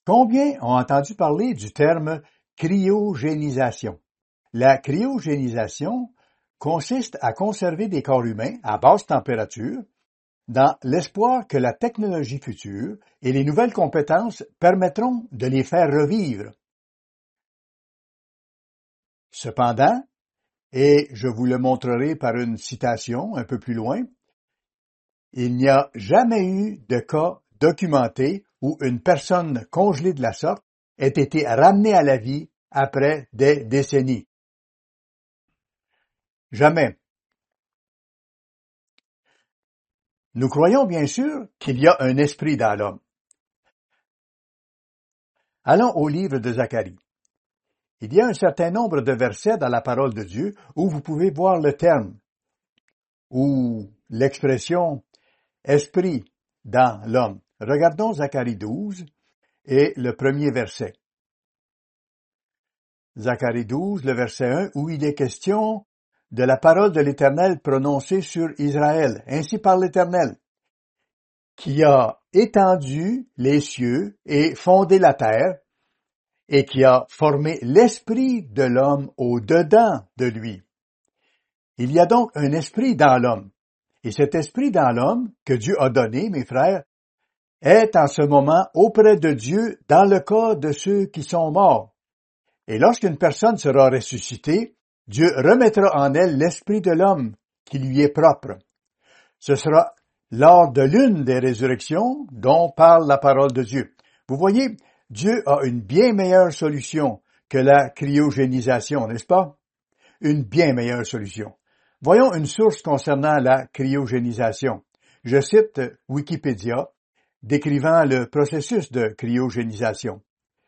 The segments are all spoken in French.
Combien ont entendu parler du terme cryogénisation? La cryogénisation consiste à conserver des corps humains à basse température dans l'espoir que la technologie future et les nouvelles compétences permettront de les faire revivre. Cependant, et je vous le montrerai par une citation un peu plus loin, il n'y a jamais eu de cas documenté où une personne congelée de la sorte ait été ramenée à la vie après des décennies. Jamais. Nous croyons bien sûr qu'il y a un esprit dans l'homme. Allons au livre de Zacharie. Il y a un certain nombre de versets dans la parole de Dieu où vous pouvez voir le terme ou l'expression « esprit » dans l'homme. Regardons Zacharie 12 et le premier verset. Zacharie 12, le verset 1, où il est question de la parole de l'Éternel prononcée sur Israël. Ainsi parle l'Éternel, qui a étendu les cieux et fondé la terre, et qui a formé l'esprit de l'homme au-dedans de lui. Il y a donc un esprit dans l'homme. Et cet esprit dans l'homme que Dieu a donné, mes frères, est en ce moment auprès de Dieu dans le cas de ceux qui sont morts. Et lorsqu'une personne sera ressuscitée, Dieu remettra en elle l'esprit de l'homme qui lui est propre. Ce sera lors de l'une des résurrections dont parle la parole de Dieu. Vous voyez, Dieu a une bien meilleure solution que la cryogénisation, n'est-ce pas? Une bien meilleure solution. Voyons une source concernant la cryogénisation. Je cite Wikipédia, décrivant le processus de cryogénisation.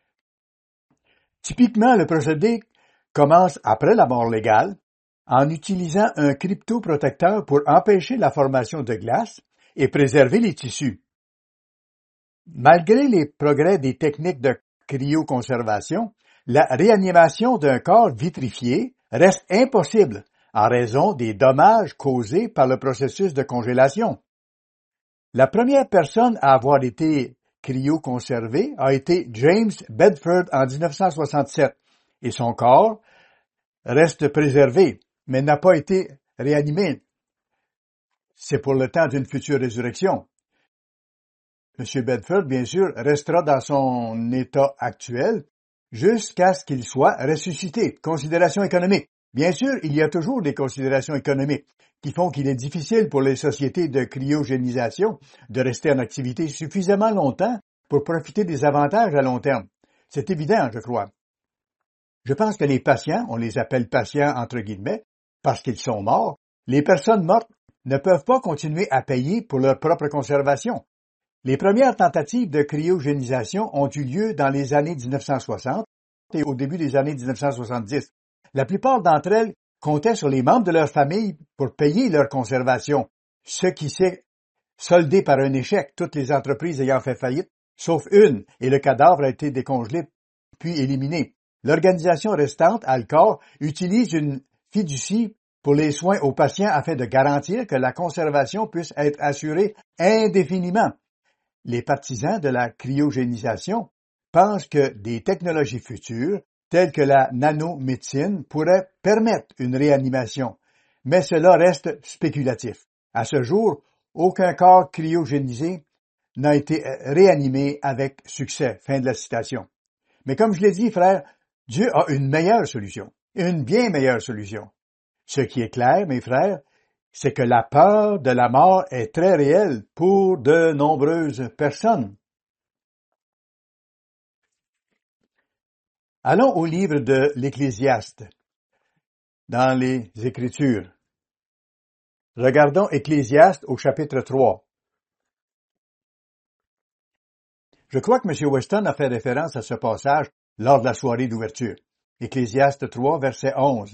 Typiquement, le procédé commence après la mort légale, en utilisant un cryptoprotecteur pour empêcher la formation de glace et préserver les tissus. Malgré les progrès des techniques de cryoconservation, la réanimation d'un corps vitrifié reste impossible en raison des dommages causés par le processus de congélation. La première personne à avoir été cryoconservée a été James Bedford en 1967 et son corps reste préservé, mais n'a pas été réanimé. C'est pour le temps d'une future résurrection. M. Bedford, bien sûr, restera dans son état actuel jusqu'à ce qu'il soit ressuscité. Considérations économiques. Bien sûr, il y a toujours des considérations économiques qui font qu'il est difficile pour les sociétés de cryogénisation de rester en activité suffisamment longtemps pour profiter des avantages à long terme. C'est évident, je crois. Je pense que les patients, on les appelle patients entre guillemets, parce qu'ils sont morts, les personnes mortes ne peuvent pas continuer à payer pour leur propre conservation. Les premières tentatives de cryogénisation ont eu lieu dans les années 1960 et au début des années 1970. La plupart d'entre elles comptaient sur les membres de leur famille pour payer leur conservation, ce qui s'est soldé par un échec, toutes les entreprises ayant fait faillite, sauf une, et le cadavre a été décongelé puis éliminé. L'organisation restante, Alcor, utilise une fiducie pour les soins aux patients afin de garantir que la conservation puisse être assurée indéfiniment. Les partisans de la cryogénisation pensent que des technologies futures, telles que la nanomédecine, pourraient permettre une réanimation, mais cela reste spéculatif. À ce jour, aucun corps cryogénisé n'a été réanimé avec succès. Fin de la citation. Mais comme je l'ai dit, frère, Dieu a une meilleure solution, une bien meilleure solution. Ce qui est clair, mes frères, c'est que la peur de la mort est très réelle pour de nombreuses personnes. Allons au livre de l'Ecclésiaste, dans les Écritures. Regardons Ecclésiaste au chapitre 3. Je crois que M. Weston a fait référence à ce passage lors de la soirée d'ouverture. Ecclésiaste 3, verset 11.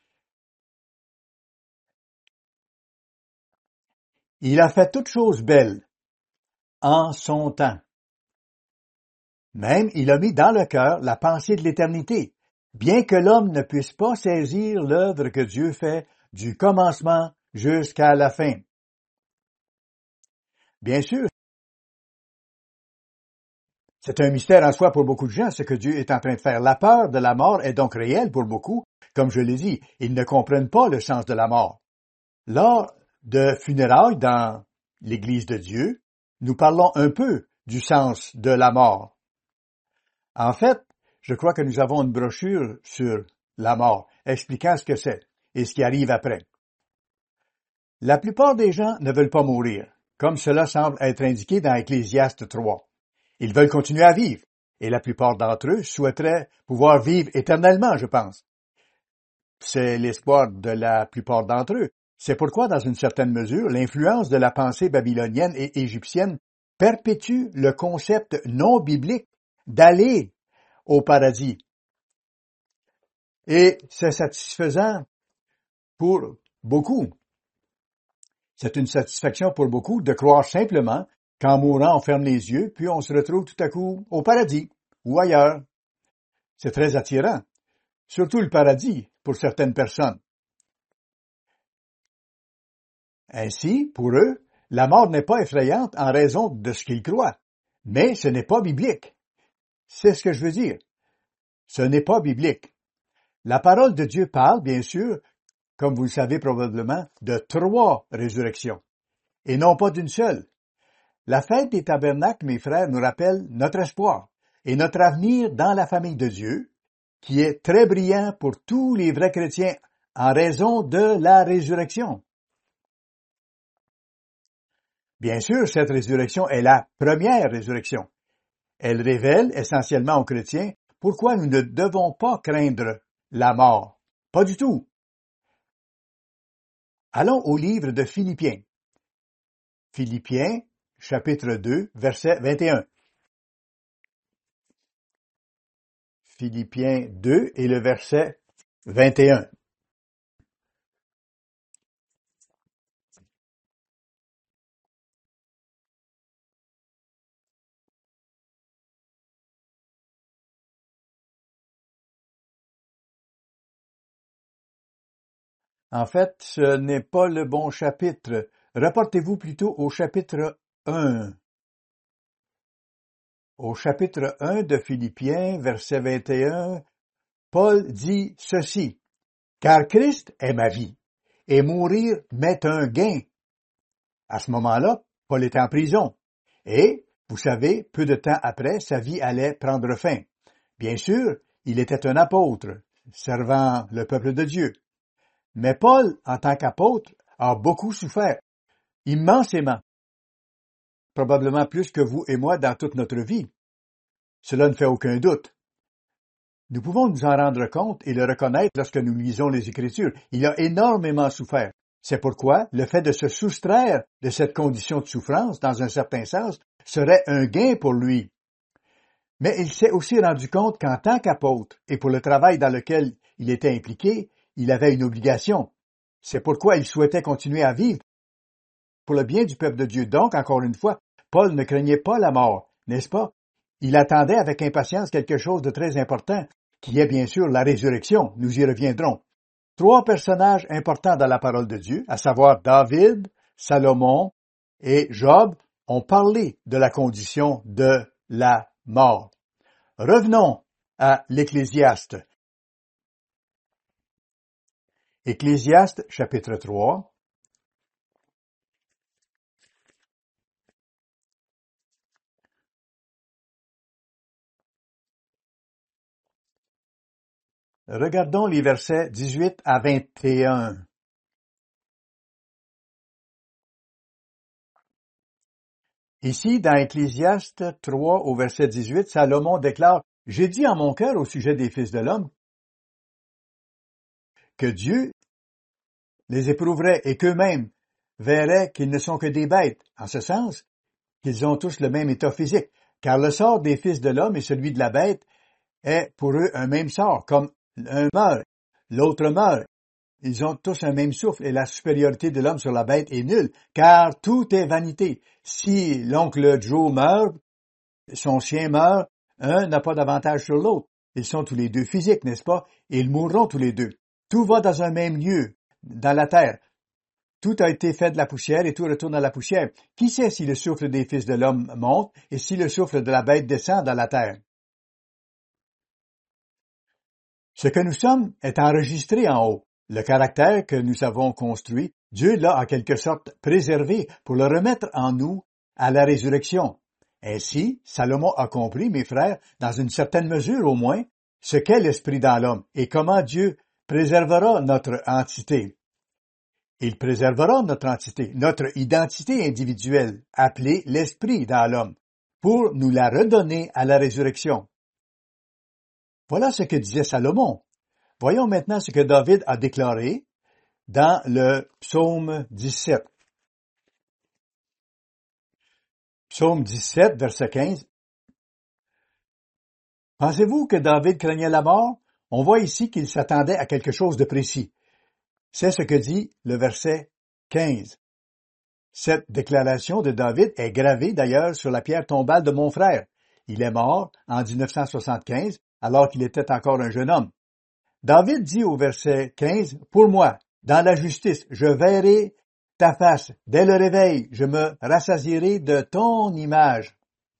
Il a fait toutes choses belles en son temps. Même il a mis dans le cœur la pensée de l'éternité, bien que l'homme ne puisse pas saisir l'œuvre que Dieu fait du commencement jusqu'à la fin. Bien sûr, C'est un mystère en soi pour beaucoup de gens, ce que Dieu est en train de faire. La peur de la mort est donc réelle pour beaucoup. Comme je l'ai dit, ils ne comprennent pas le sens de la mort. Lors de funérailles dans l'Église de Dieu, nous parlons un peu du sens de la mort. En fait, je crois que nous avons une brochure sur la mort, expliquant ce que c'est et ce qui arrive après. La plupart des gens ne veulent pas mourir, comme cela semble être indiqué dans Ecclésiaste 3. Ils veulent continuer à vivre, et la plupart d'entre eux souhaiteraient pouvoir vivre éternellement, je pense. C'est l'espoir de la plupart d'entre eux. C'est pourquoi, dans une certaine mesure, l'influence de la pensée babylonienne et égyptienne perpétue le concept non biblique d'aller au paradis. Et c'est satisfaisant pour beaucoup. C'est une satisfaction pour beaucoup de croire simplement qu'en mourant, on ferme les yeux, puis on se retrouve tout à coup au paradis ou ailleurs. C'est très attirant, surtout le paradis pour certaines personnes. Ainsi, pour eux, la mort n'est pas effrayante en raison de ce qu'ils croient, mais ce n'est pas biblique. C'est ce que je veux dire. Ce n'est pas biblique. La parole de Dieu parle, bien sûr, comme vous le savez probablement, de 3 résurrections, et non pas d'une seule. La fête des tabernacles, mes frères, nous rappelle notre espoir et notre avenir dans la famille de Dieu, qui est très brillant pour tous les vrais chrétiens en raison de la résurrection. Bien sûr, cette résurrection est la première résurrection. Elle révèle essentiellement aux chrétiens pourquoi nous ne devons pas craindre la mort. Pas du tout. Allons au livre de Philippiens. Philippiens, chapitre 2, verset 21. Philippiens 2 et le verset 21. En fait, ce n'est pas le bon chapitre. Reportez-vous plutôt au chapitre 1. Au chapitre 1 de Philippiens, verset 21, Paul dit ceci. Car Christ est ma vie, et mourir m'est un gain. À ce moment-là, Paul était en prison. Et, vous savez, peu de temps après, sa vie allait prendre fin. Bien sûr, il était un apôtre, servant le peuple de Dieu. Mais Paul, en tant qu'apôtre, a beaucoup souffert, immensément, probablement plus que vous et moi dans toute notre vie. Cela ne fait aucun doute. Nous pouvons nous en rendre compte et le reconnaître lorsque nous lisons les Écritures. Il a énormément souffert. C'est pourquoi le fait de se soustraire de cette condition de souffrance, dans un certain sens, serait un gain pour lui. Mais il s'est aussi rendu compte qu'en tant qu'apôtre et pour le travail dans lequel il était impliqué, il avait une obligation. C'est pourquoi il souhaitait continuer à vivre pour le bien du peuple de Dieu. Donc, encore une fois, Paul ne craignait pas la mort, n'est-ce pas? Il attendait avec impatience quelque chose de très important, qui est bien sûr la résurrection. Nous y reviendrons. 3 personnages importants dans la parole de Dieu, à savoir David, Salomon et Job, ont parlé de la condition de la mort. Revenons à l'Ecclésiaste. Ecclésiaste, chapitre 3. Regardons les versets 18 à 21. Ici, dans Ecclésiaste 3, au verset 18, Salomon déclare « J'ai dit en mon cœur au sujet des fils de l'homme que Dieu les éprouverait et qu'eux-mêmes verraient qu'ils ne sont que des bêtes, en ce sens qu'ils ont tous le même état physique, car le sort des fils de l'homme et celui de la bête est pour eux un même sort, comme un meurt, l'autre meurt. Ils ont tous un même souffle et la supériorité de l'homme sur la bête est nulle, car tout est vanité. Si l'oncle Joe meurt, son chien meurt, un n'a pas d'avantage sur l'autre. Ils sont tous les deux physiques, n'est-ce pas? Et ils mourront tous les deux. Tout va dans un même lieu, dans la terre. Tout a été fait de la poussière et tout retourne à la poussière. Qui sait si le souffle des fils de l'homme monte et si le souffle de la bête descend dans la terre? Ce que nous sommes est enregistré en haut. Le caractère que nous avons construit, Dieu l'a en quelque sorte préservé pour le remettre en nous à la résurrection. Ainsi, Salomon a compris, mes frères, dans une certaine mesure au moins, ce qu'est l'esprit dans l'homme et comment Dieu préservera notre entité. Il préservera notre entité, notre identité individuelle, appelée l'esprit dans l'homme, pour nous la redonner à la résurrection. Voilà ce que disait Salomon. Voyons maintenant ce que David a déclaré dans le psaume 17. Psaume 17, verset 15. Pensez-vous que David craignait la mort? On voit ici qu'il s'attendait à quelque chose de précis. C'est ce que dit le verset 15. Cette déclaration de David est gravée d'ailleurs sur la pierre tombale de mon frère. Il est mort en 1975 alors qu'il était encore un jeune homme. David dit au verset 15, « Pour moi, dans la justice, je verrai ta face. Dès le réveil, je me rassasierai de ton image. »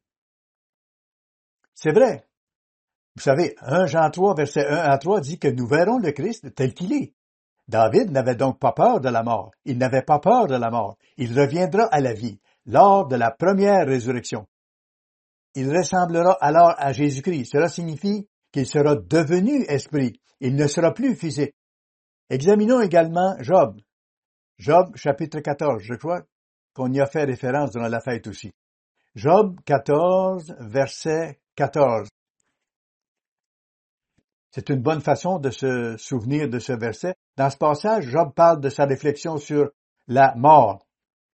C'est vrai. Vous savez, 1 Jean 3, verset 1 à 3 dit que nous verrons le Christ tel qu'il est. David n'avait donc pas peur de la mort. Il n'avait pas peur de la mort. Il reviendra à la vie lors de la première résurrection. Il ressemblera alors à Jésus-Christ. Cela signifie qu'il sera devenu esprit. Il ne sera plus physique. Examinons également Job. Job, chapitre 14. Je crois qu'on y a fait référence durant la fête aussi. Job 14, verset 14. C'est une bonne façon de se souvenir de ce verset. Dans ce passage, Job parle de sa réflexion sur la mort.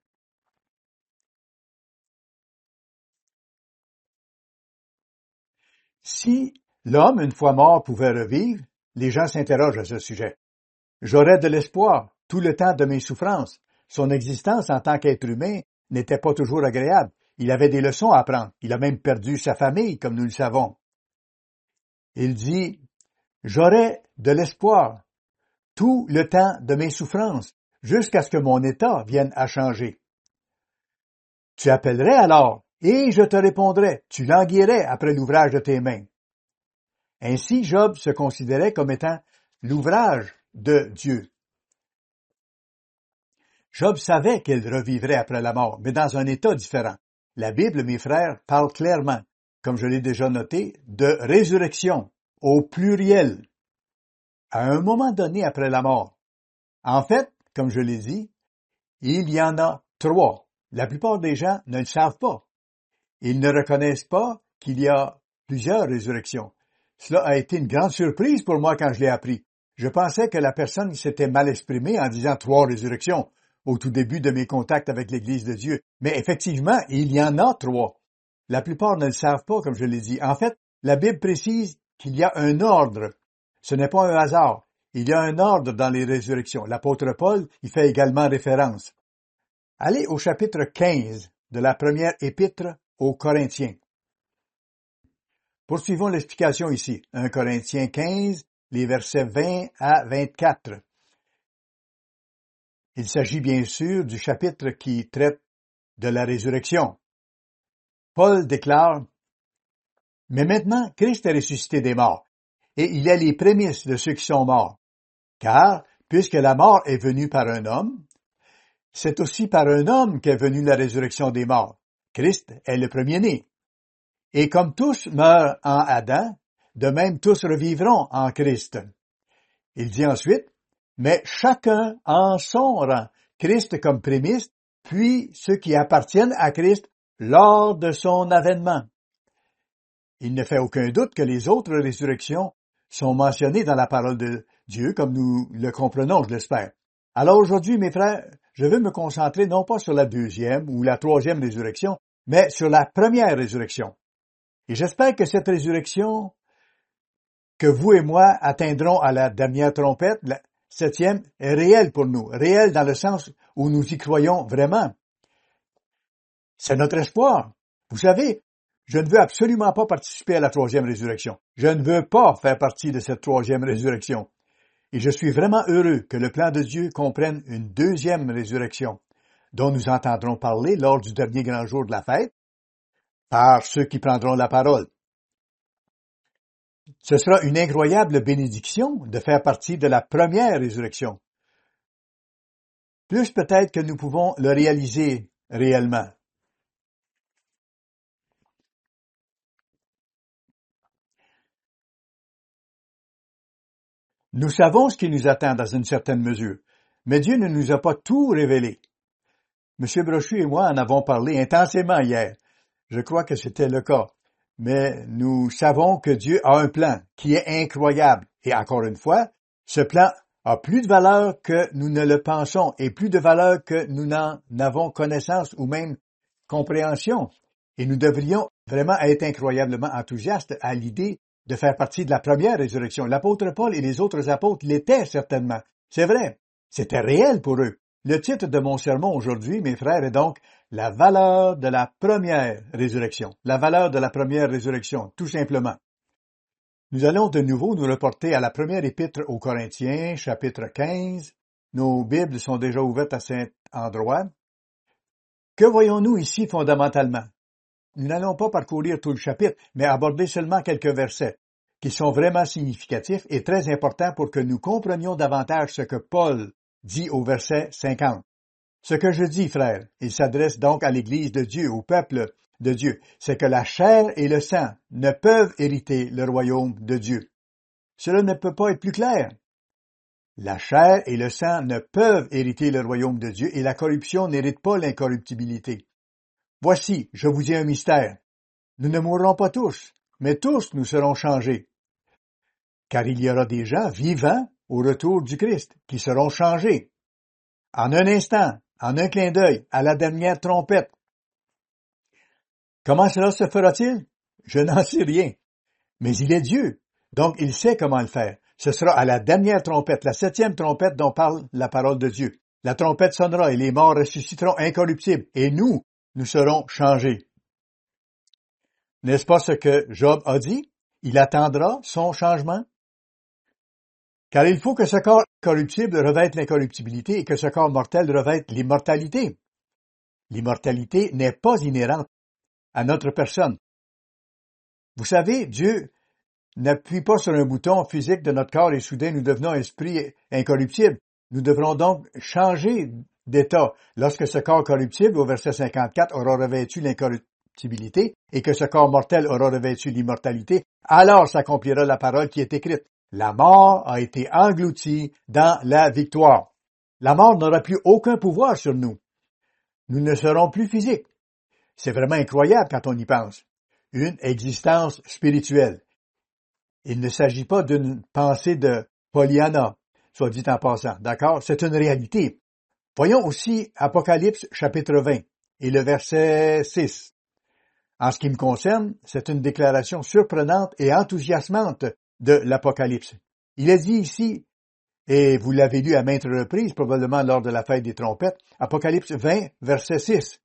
Si l'homme, une fois mort, pouvait revivre, les gens s'interrogent à ce sujet. J'aurais de l'espoir tout le temps de mes souffrances. Son existence en tant qu'être humain n'était pas toujours agréable. Il avait des leçons à apprendre. Il a même perdu sa famille, comme nous le savons. Il dit, « J'aurais de l'espoir tout le temps de mes souffrances, jusqu'à ce que mon état vienne à changer. Tu appellerais alors, et je te répondrais, tu languirais après l'ouvrage de tes mains. » Ainsi, Job se considérait comme étant l'ouvrage de Dieu. Job savait qu'il revivrait après la mort, mais dans un état différent. La Bible, mes frères, parle clairement, comme je l'ai déjà noté, de résurrection, au pluriel, à un moment donné après la mort. En fait, comme je l'ai dit, il y en a 3. La plupart des gens ne le savent pas. Ils ne reconnaissent pas qu'il y a plusieurs résurrections. Cela a été une grande surprise pour moi quand je l'ai appris. Je pensais que la personne s'était mal exprimée en disant 3 résurrections au tout début de mes contacts avec l'Église de Dieu. Mais effectivement, il y en a 3. La plupart ne le savent pas, comme je l'ai dit. En fait, la Bible précise qu'il y a un ordre. Ce n'est pas un hasard. Il y a un ordre dans les résurrections. L'apôtre Paul y fait également référence. Allez au chapitre 15 de la première épître aux Corinthiens. Poursuivons l'explication ici. 1 Corinthiens 15, les versets 20 à 24. Il s'agit bien sûr du chapitre qui traite de la résurrection. Paul déclare, « Mais maintenant, Christ est ressuscité des morts, et il est les prémices de ceux qui sont morts. Car, puisque la mort est venue par un homme, c'est aussi par un homme qu'est venue la résurrection des morts. Christ est le premier-né. Et comme tous meurent en Adam, de même tous revivront en Christ. » Il dit ensuite, « Mais chacun en son rang, Christ comme prémisse, puis ceux qui appartiennent à Christ lors de son avènement. » Il ne fait aucun doute que les autres résurrections sont mentionnées dans la parole de Dieu, comme nous le comprenons, je l'espère. Alors aujourd'hui, mes frères, je veux me concentrer non pas sur la 2e ou la 3e résurrection, mais sur la première résurrection. Et j'espère que cette résurrection que vous et moi atteindrons à la dernière trompette, la 7e, est réelle pour nous, réelle dans le sens où nous y croyons vraiment. C'est notre espoir. Vous savez, je ne veux absolument pas participer à la 3e résurrection. Je ne veux pas faire partie de cette 3e résurrection. Et je suis vraiment heureux que le plan de Dieu comprenne une deuxième résurrection, dont nous entendrons parler lors du dernier grand jour de la fête, par ceux qui prendront la parole. Ce sera une incroyable bénédiction de faire partie de la première résurrection. Plus peut-être que nous pouvons le réaliser réellement. Nous savons ce qui nous attend dans une certaine mesure, mais Dieu ne nous a pas tout révélé. M. Brochu et moi en avons parlé intensément hier. Je crois que c'était le cas. Mais nous savons que Dieu a un plan qui est incroyable. Et encore une fois, ce plan a plus de valeur que nous ne le pensons et plus de valeur que nous n'en avons connaissance ou même compréhension. Et nous devrions vraiment être incroyablement enthousiastes à l'idée de faire partie de la première résurrection. L'apôtre Paul et les autres apôtres l'étaient certainement. C'est vrai. C'était réel pour eux. Le titre de mon sermon aujourd'hui, mes frères, est donc « La valeur de la première résurrection ». La valeur de la première résurrection, tout simplement. Nous allons de nouveau nous reporter à la première épître aux Corinthiens, chapitre 15. Nos Bibles sont déjà ouvertes à cet endroit. Que voyons-nous ici fondamentalement? Nous n'allons pas parcourir tout le chapitre, mais aborder seulement quelques versets qui sont vraiment significatifs et très importants pour que nous comprenions davantage ce que Paul dit au verset 50. Ce que je dis, frères, il s'adresse donc à l'Église de Dieu, au peuple de Dieu, c'est que la chair et le sang ne peuvent hériter le royaume de Dieu. Cela ne peut pas être plus clair. La chair et le sang ne peuvent hériter le royaume de Dieu et la corruption n'hérite pas l'incorruptibilité. Voici, je vous dis un mystère. Nous ne mourrons pas tous, mais tous nous serons changés. Car il y aura des gens vivants au retour du Christ qui seront changés. En un instant, en un clin d'œil, à la dernière trompette. Comment cela se fera-t-il? Je n'en sais rien. Mais il est Dieu, donc il sait comment le faire. Ce sera à la dernière trompette, la 7e trompette dont parle la parole de Dieu. La trompette sonnera et les morts ressusciteront incorruptibles, et nous serons changés. N'est-ce pas ce que Job a dit? Il attendra son changement. Car il faut que ce corps corruptible revête l'incorruptibilité et que ce corps mortel revête l'immortalité. L'immortalité n'est pas inhérente à notre personne. Vous savez, Dieu n'appuie pas sur un bouton physique de notre corps et soudain nous devenons esprit incorruptible. Nous devrons donc changer d'état lorsque ce corps corruptible, au verset 54, aura revêtu l'incorruptibilité et que ce corps mortel aura revêtu l'immortalité. Alors s'accomplira la parole qui est écrite. La mort a été engloutie dans la victoire. La mort n'aura plus aucun pouvoir sur nous. Nous ne serons plus physiques. C'est vraiment incroyable quand on y pense. Une existence spirituelle. Il ne s'agit pas d'une pensée de Pollyanna, soit dit en passant, d'accord? C'est une réalité. Voyons aussi Apocalypse chapitre 20 et le verset 6. En ce qui me concerne, c'est une déclaration surprenante et enthousiasmante de l'Apocalypse. Il est dit ici, et vous l'avez lu à maintes reprises, probablement lors de la fête des trompettes, Apocalypse 20, verset 6.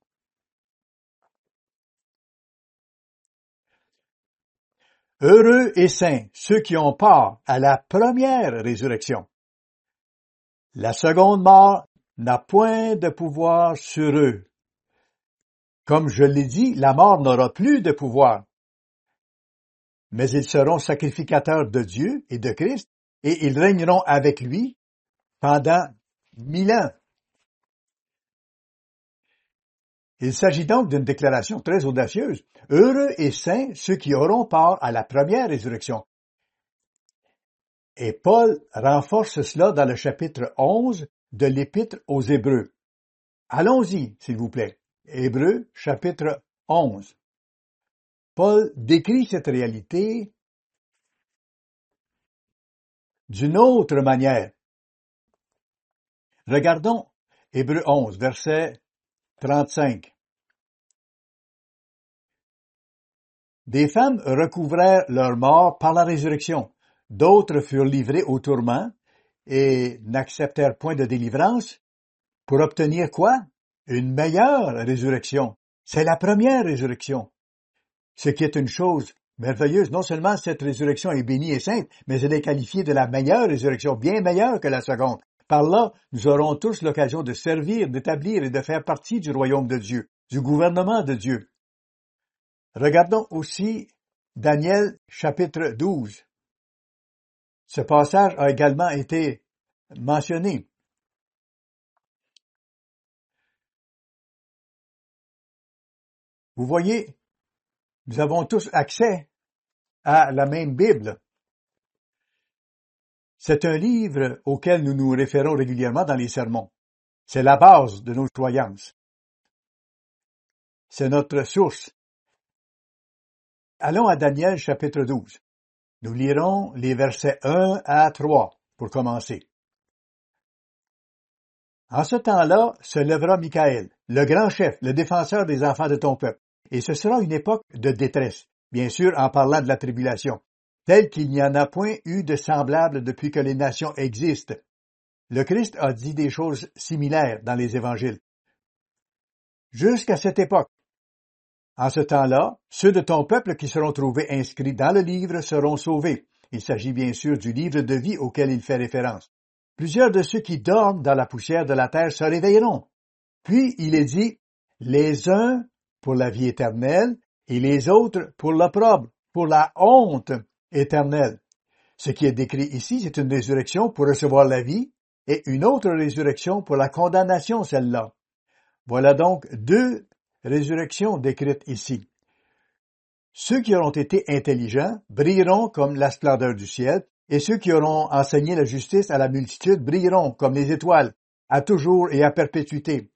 Heureux et saints ceux qui ont part à la première résurrection. La seconde mort n'a point de pouvoir sur eux. Comme je l'ai dit, la mort n'aura plus de pouvoir. Mais ils seront sacrificateurs de Dieu et de Christ, et ils régneront avec lui pendant 1000 ans. Il s'agit donc d'une déclaration très audacieuse. Heureux et saints ceux qui auront part à la première résurrection. Et Paul renforce cela dans le chapitre 11 de l'Épître aux Hébreux. Allons-y, s'il vous plaît. Hébreux, chapitre 11. Paul décrit cette réalité d'une autre manière. Regardons Hébreux 11, verset 35. Des femmes recouvrèrent leur mort par la résurrection. D'autres furent livrés au tourment et n'acceptèrent point de délivrance pour obtenir quoi? Une meilleure résurrection. C'est la première résurrection. Ce qui est une chose merveilleuse. Non seulement cette résurrection est bénie et sainte, mais elle est qualifiée de la meilleure résurrection, bien meilleure que la seconde. Par là, nous aurons tous l'occasion de servir, d'établir et de faire partie du royaume de Dieu, du gouvernement de Dieu. Regardons aussi Daniel chapitre 12. Ce passage a également été mentionné. Vous voyez, nous avons tous accès à la même Bible. C'est un livre auquel nous nous référons régulièrement dans les sermons. C'est la base de nos croyances. C'est notre source. Allons à Daniel chapitre 12. Nous lirons les versets 1 à 3 pour commencer. En ce temps-là se lèvera Michaël, le grand chef, le défenseur des enfants de ton peuple, et ce sera une époque de détresse, bien sûr en parlant de la tribulation, telle qu'il n'y en a point eu de semblable depuis que les nations existent. Le Christ a dit des choses similaires dans les évangiles. Jusqu'à cette époque, en ce temps-là, ceux de ton peuple qui seront trouvés inscrits dans le livre seront sauvés. Il s'agit bien sûr du livre de vie auquel il fait référence. Plusieurs de ceux qui dorment dans la poussière de la terre se réveilleront. Puis il est dit, les uns pour la vie éternelle et les autres pour l'opprobre, pour la honte éternelle. Ce qui est décrit ici, c'est une résurrection pour recevoir la vie et une autre résurrection pour la condamnation, celle-là. Voilà donc deux résurrections décrites ici. Ceux qui auront été intelligents brilleront comme la splendeur du ciel, et ceux qui auront enseigné la justice à la multitude brilleront comme les étoiles, à toujours et à perpétuité.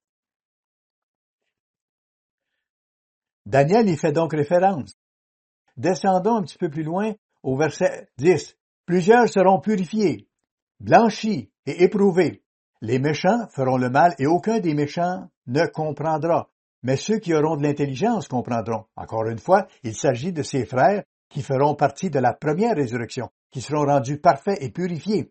Daniel y fait donc référence. Descendons un petit peu plus loin au verset 10. Plusieurs seront purifiés, blanchis et éprouvés. Les méchants feront le mal et aucun des méchants ne comprendra. Mais ceux qui auront de l'intelligence comprendront. Encore une fois, il s'agit de ces frères qui feront partie de la première résurrection, qui seront rendus parfaits et purifiés.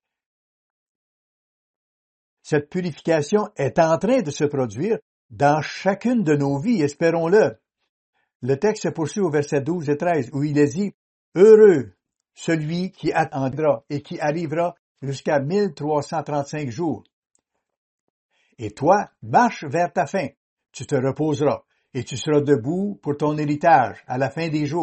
Cette purification est en train de se produire dans chacune de nos vies, espérons-le. Le texte se poursuit au verset 12 et 13, où il est dit « Heureux celui qui attendra et qui arrivera jusqu'à 1335 jours. Et toi, marche vers ta fin. Tu te reposeras, et tu seras debout pour ton héritage à la fin des jours. »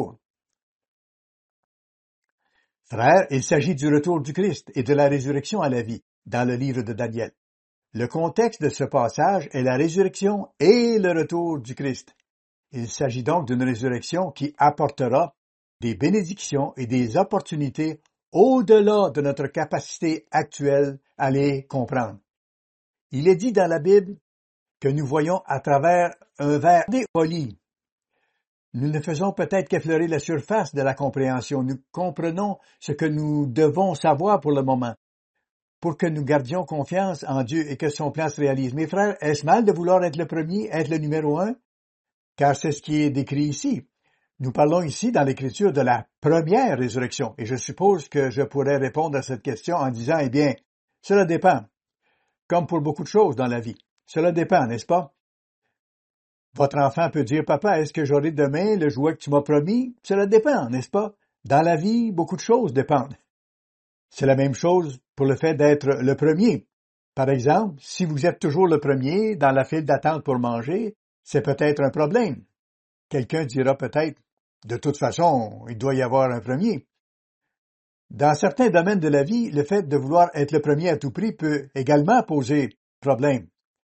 Frères, il s'agit du retour du Christ et de la résurrection à la vie dans le livre de Daniel. Le contexte de ce passage est la résurrection et le retour du Christ. Il s'agit donc d'une résurrection qui apportera des bénédictions et des opportunités au-delà de notre capacité actuelle à les comprendre. Il est dit dans la Bible que nous voyons à travers un verre poli. Nous ne faisons peut-être qu'effleurer la surface de la compréhension. Nous comprenons ce que nous devons savoir pour le moment, pour que nous gardions confiance en Dieu et que son plan se réalise. Mes frères, est-ce mal de vouloir être le premier, être le numéro 1? Car c'est ce qui est décrit ici. Nous parlons ici dans l'Écriture de la première résurrection, et je suppose que je pourrais répondre à cette question en disant, eh bien, cela dépend. Comme pour beaucoup de choses dans la vie. Cela dépend, n'est-ce pas? Votre enfant peut dire, papa, est-ce que j'aurai demain le jouet que tu m'as promis? Cela dépend, n'est-ce pas? Dans la vie, beaucoup de choses dépendent. C'est la même chose pour le fait d'être le premier. Par exemple, si vous êtes toujours le premier dans la file d'attente pour manger, c'est peut-être un problème. Quelqu'un dira peut-être, de toute façon, il doit y avoir un premier. Dans certains domaines de la vie, le fait de vouloir être le premier à tout prix peut également poser problème.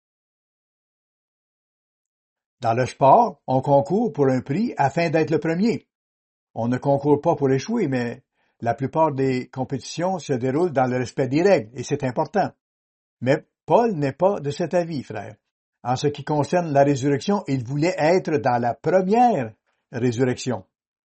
Dans le sport, on concourt pour un prix afin d'être le premier. On ne concourt pas pour échouer, mais la plupart des compétitions se déroulent dans le respect des règles, et c'est important. Mais Paul n'est pas de cet avis, frère. En ce qui concerne la résurrection, il voulait être dans la première résurrection.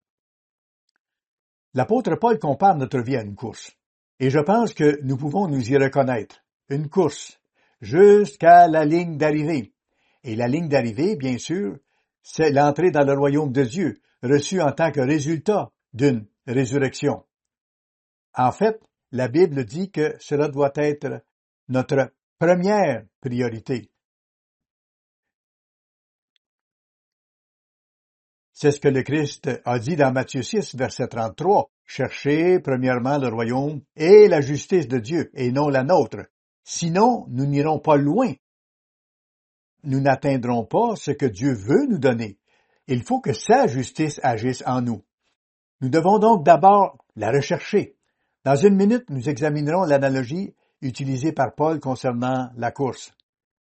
L'apôtre Paul compare notre vie à une course. Et je pense que nous pouvons nous y reconnaître. Une course, jusqu'à la ligne d'arrivée. Et la ligne d'arrivée, bien sûr, c'est l'entrée dans le royaume de Dieu, reçue en tant que résultat d'une résurrection. En fait, la Bible dit que cela doit être notre première priorité. C'est ce que le Christ a dit dans Matthieu 6, verset 33. Cherchez premièrement le royaume et la justice de Dieu, et non la nôtre. Sinon, nous n'irons pas loin. Nous n'atteindrons pas ce que Dieu veut nous donner. Il faut que sa justice agisse en nous. Nous devons donc d'abord la rechercher. Dans une minute, nous examinerons l'analogie utilisée par Paul concernant la course.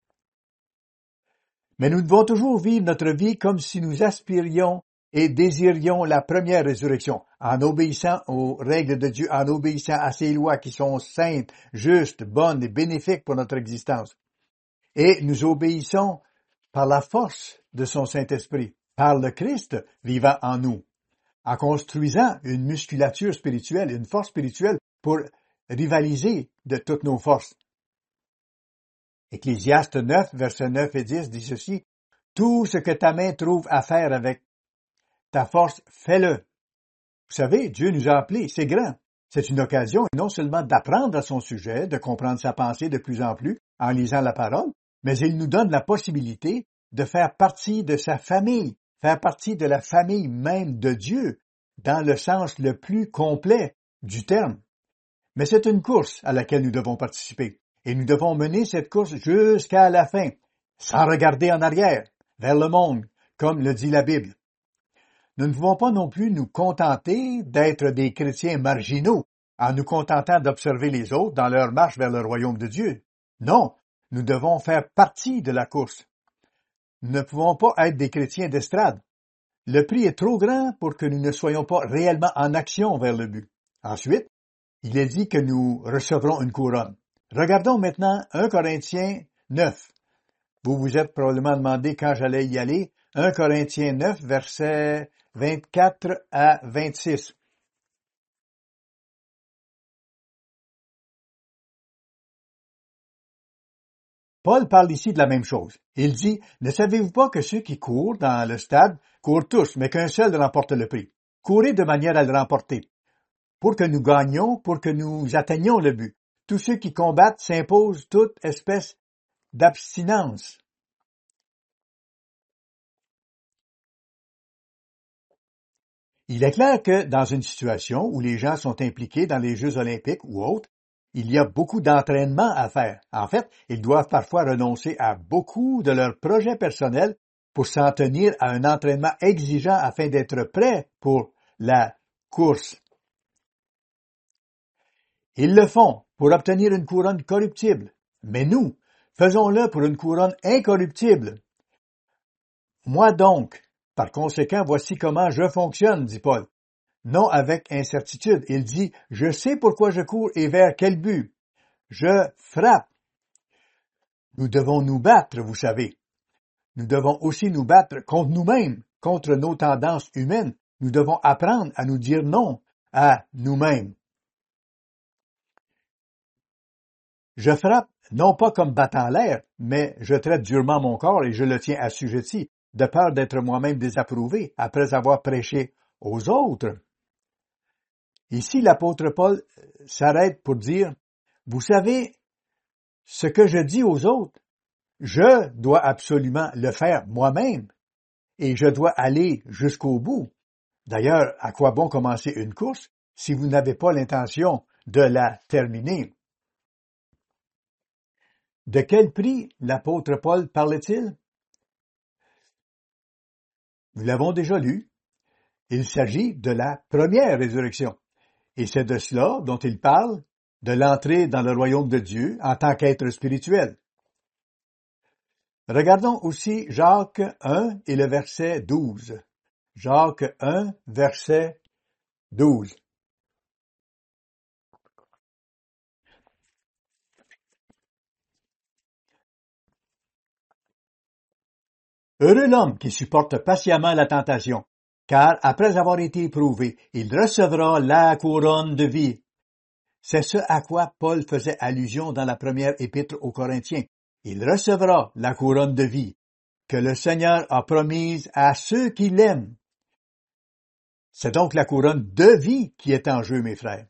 Mais nous devons toujours vivre notre vie comme si nous aspirions et désirions la première résurrection, en obéissant aux règles de Dieu, en obéissant à ses lois qui sont saintes, justes, bonnes et bénéfiques pour notre existence. Et nous obéissons par la force de son Saint-Esprit, par le Christ vivant en nous, en construisant une musculature spirituelle, une force spirituelle pour rivaliser de toutes nos forces. Ecclésiaste 9, versets 9 et 10 dit ceci: « Tout ce que ta main trouve à faire avec ta force, fais-le. » Vous savez, Dieu nous a appelés, c'est grand. C'est une occasion non seulement d'apprendre à son sujet, de comprendre sa pensée de plus en plus en lisant la parole, mais il nous donne la possibilité de faire partie de sa famille, faire partie de la famille même de Dieu, dans le sens le plus complet du terme. Mais c'est une course à laquelle nous devons participer, et nous devons mener cette course jusqu'à la fin, sans regarder en arrière, vers le monde, comme le dit la Bible. Nous ne pouvons pas non plus nous contenter d'être des chrétiens marginaux, en nous contentant d'observer les autres dans leur marche vers le royaume de Dieu. Non, nous devons faire partie de la course. Nous ne pouvons pas être des chrétiens d'estrade. Le prix est trop grand pour que nous ne soyons pas réellement en action vers le but. Ensuite, il est dit que nous recevrons une couronne. Regardons maintenant 1 Corinthiens 9. Vous vous êtes probablement demandé quand j'allais y aller. 1 Corinthiens 9, versets 24 à 26. Paul parle ici de la même chose. Il dit, « Ne savez-vous pas que ceux qui courent dans le stade courent tous, mais qu'un seul remporte le prix? Courez de manière à le remporter. Pour que nous gagnions, pour que nous atteignions le but. Tous ceux qui combattent s'imposent toute espèce d'abstinence. » Il est clair que dans une situation où les gens sont impliqués dans les Jeux olympiques ou autres, il y a beaucoup d'entraînement à faire. En fait, ils doivent parfois renoncer à beaucoup de leurs projets personnels pour s'en tenir à un entraînement exigeant afin d'être prêts pour la course. Ils le font pour obtenir une couronne corruptible. Mais nous, faisons-le pour une couronne incorruptible. Moi donc, par conséquent, voici comment je fonctionne, dit Paul. Non avec incertitude. Il dit, je sais pourquoi je cours et vers quel but. Je frappe. Nous devons nous battre, vous savez. Nous devons aussi nous battre contre nous-mêmes, contre nos tendances humaines. Nous devons apprendre à nous dire non à nous-mêmes. Je frappe, non pas comme battant l'air, mais je traite durement mon corps et je le tiens assujetti, de peur d'être moi-même désapprouvé après avoir prêché aux autres. Ici, l'apôtre Paul s'arrête pour dire, vous savez, ce que je dis aux autres, je dois absolument le faire moi-même et je dois aller jusqu'au bout. D'ailleurs, à quoi bon commencer une course si vous n'avez pas l'intention de la terminer? De quel prix l'apôtre Paul parlait-il? Nous l'avons déjà lu. Il s'agit de la première résurrection. Et c'est de cela dont il parle, de l'entrée dans le royaume de Dieu en tant qu'être spirituel. Regardons aussi Jacques 1 et le verset 12. Jacques 1, verset 12. Heureux l'homme qui supporte patiemment la tentation, car après avoir été éprouvé, il recevra la couronne de vie. C'est ce à quoi Paul faisait allusion dans la première épître aux Corinthiens. Il recevra la couronne de vie que le Seigneur a promise à ceux qui l'aiment. C'est donc la couronne de vie qui est en jeu, mes frères.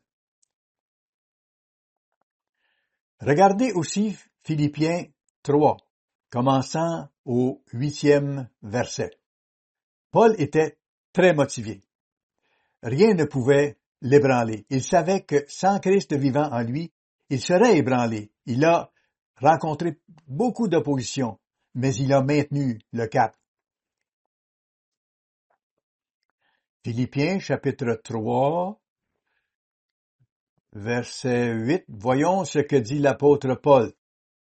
Regardez aussi Philippiens 3, commençant au 8e verset. Paul était très motivé. Rien ne pouvait l'ébranler. Il savait que sans Christ vivant en lui, il serait ébranlé. Il a rencontré beaucoup d'opposition, mais il a maintenu le cap. Philippiens chapitre 3, verset 8. Voyons ce que dit l'apôtre Paul.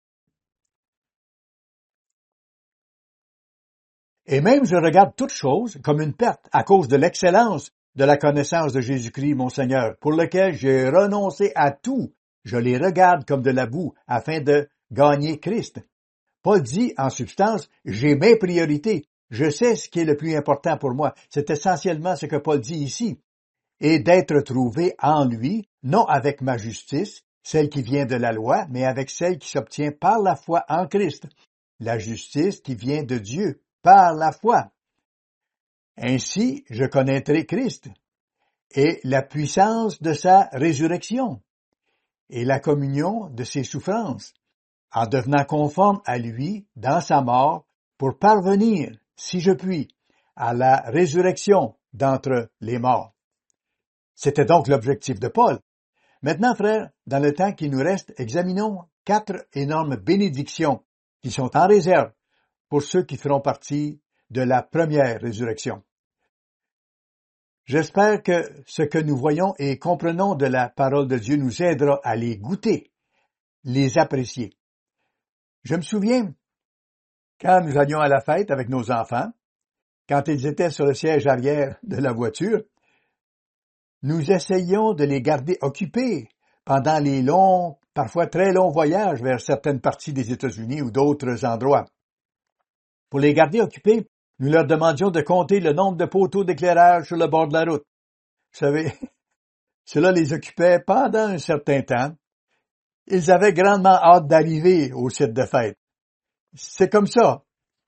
Et même je regarde toute chose comme une perte à cause de l'excellence de la connaissance de Jésus-Christ, mon Seigneur, pour lequel j'ai renoncé à tout. Je les regarde comme de la boue afin de gagner Christ. Paul dit, en substance, j'ai mes priorités. Je sais ce qui est le plus important pour moi. C'est essentiellement ce que Paul dit ici. Et d'être trouvé en lui, non avec ma justice, celle qui vient de la loi, mais avec celle qui s'obtient par la foi en Christ. La justice qui vient de Dieu, par la foi. Ainsi, je connaîtrai Christ et la puissance de sa résurrection et la communion de ses souffrances, en devenant conforme à lui dans sa mort pour parvenir, si je puis, à la résurrection d'entre les morts. C'était donc l'objectif de Paul. Maintenant, frères, dans le temps qui nous reste, examinons 4 énormes bénédictions qui sont en réserve pour ceux qui feront partie de la première résurrection. J'espère que ce que nous voyons et comprenons de la parole de Dieu nous aidera à les goûter, les apprécier. Je me souviens, quand nous allions à la fête avec nos enfants, quand ils étaient sur le siège arrière de la voiture, nous essayions de les garder occupés pendant les longs, parfois très longs voyages vers certaines parties des États-Unis ou d'autres endroits. Pour les garder occupés, nous leur demandions de compter le nombre de poteaux d'éclairage sur le bord de la route. Vous savez, cela les occupait pendant un certain temps. Ils avaient grandement hâte d'arriver au site de fête. C'est comme ça.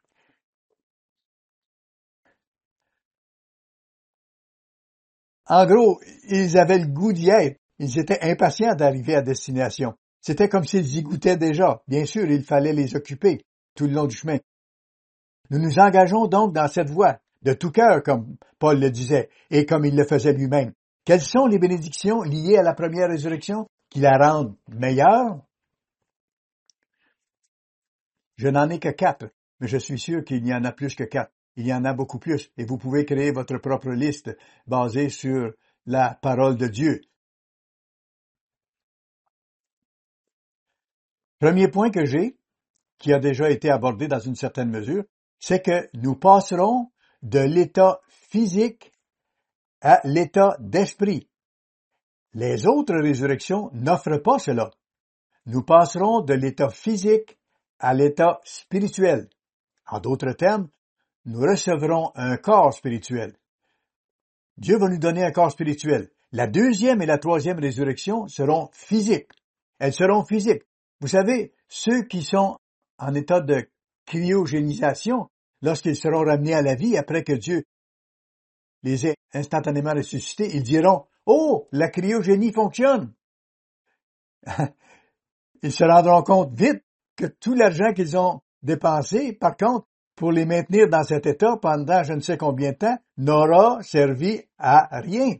En gros, ils avaient le goût d'y être. Ils étaient impatients d'arriver à destination. C'était comme s'ils y goûtaient déjà. Bien sûr, il fallait les occuper tout le long du chemin. Nous nous engageons donc dans cette voie, de tout cœur, comme Paul le disait, et comme il le faisait lui-même. Quelles sont les bénédictions liées à la première résurrection qui la rendent meilleure? Je n'en ai que 4, mais je suis sûr qu'il y en a plus que 4. Il y en a beaucoup plus, et vous pouvez créer votre propre liste basée sur la parole de Dieu. Premier point que j'ai, qui a déjà été abordé dans une certaine mesure, c'est que nous passerons de l'état physique à l'état d'esprit. Les autres résurrections n'offrent pas cela. Nous passerons de l'état physique à l'état spirituel. En d'autres termes, nous recevrons un corps spirituel. Dieu va nous donner un corps spirituel. La deuxième et la troisième résurrection seront physiques. Elles seront physiques. Vous savez, ceux qui sont en état de cryogénisation, lorsqu'ils seront ramenés à la vie après que Dieu les ait instantanément ressuscités, ils diront « Oh, la cryogénie fonctionne! » Ils se rendront compte vite que tout l'argent qu'ils ont dépensé, par contre, pour les maintenir dans cet état pendant je ne sais combien de temps, n'aura servi à rien.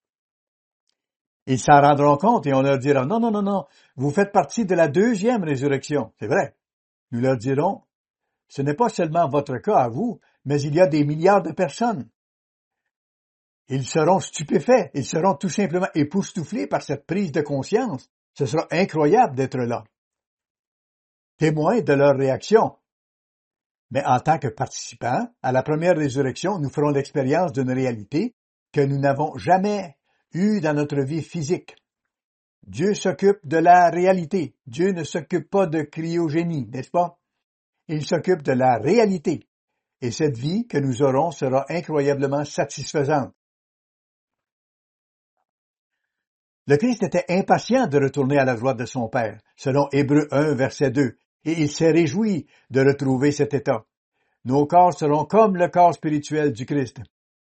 Ils s'en rendront compte et on leur dira « Non, non, non, non, vous faites partie de la deuxième résurrection. » C'est vrai. Nous leur dirons « Ce n'est pas seulement votre cas à vous, mais il y a des milliards de personnes. » Ils seront stupéfaits, ils seront tout simplement époustouflés par cette prise de conscience. Ce sera incroyable d'être là. Témoins de leur réaction. Mais en tant que participants à la première résurrection, nous ferons l'expérience d'une réalité que nous n'avons jamais eue dans notre vie physique. Dieu s'occupe de la réalité. Dieu ne s'occupe pas de cryogénie, n'est-ce pas? Il s'occupe de la réalité. Et cette vie que nous aurons sera incroyablement satisfaisante. Le Christ était impatient de retourner à la gloire de son Père, selon Hébreux 1, verset 2, et il s'est réjoui de retrouver cet état. Nos corps seront comme le corps spirituel du Christ.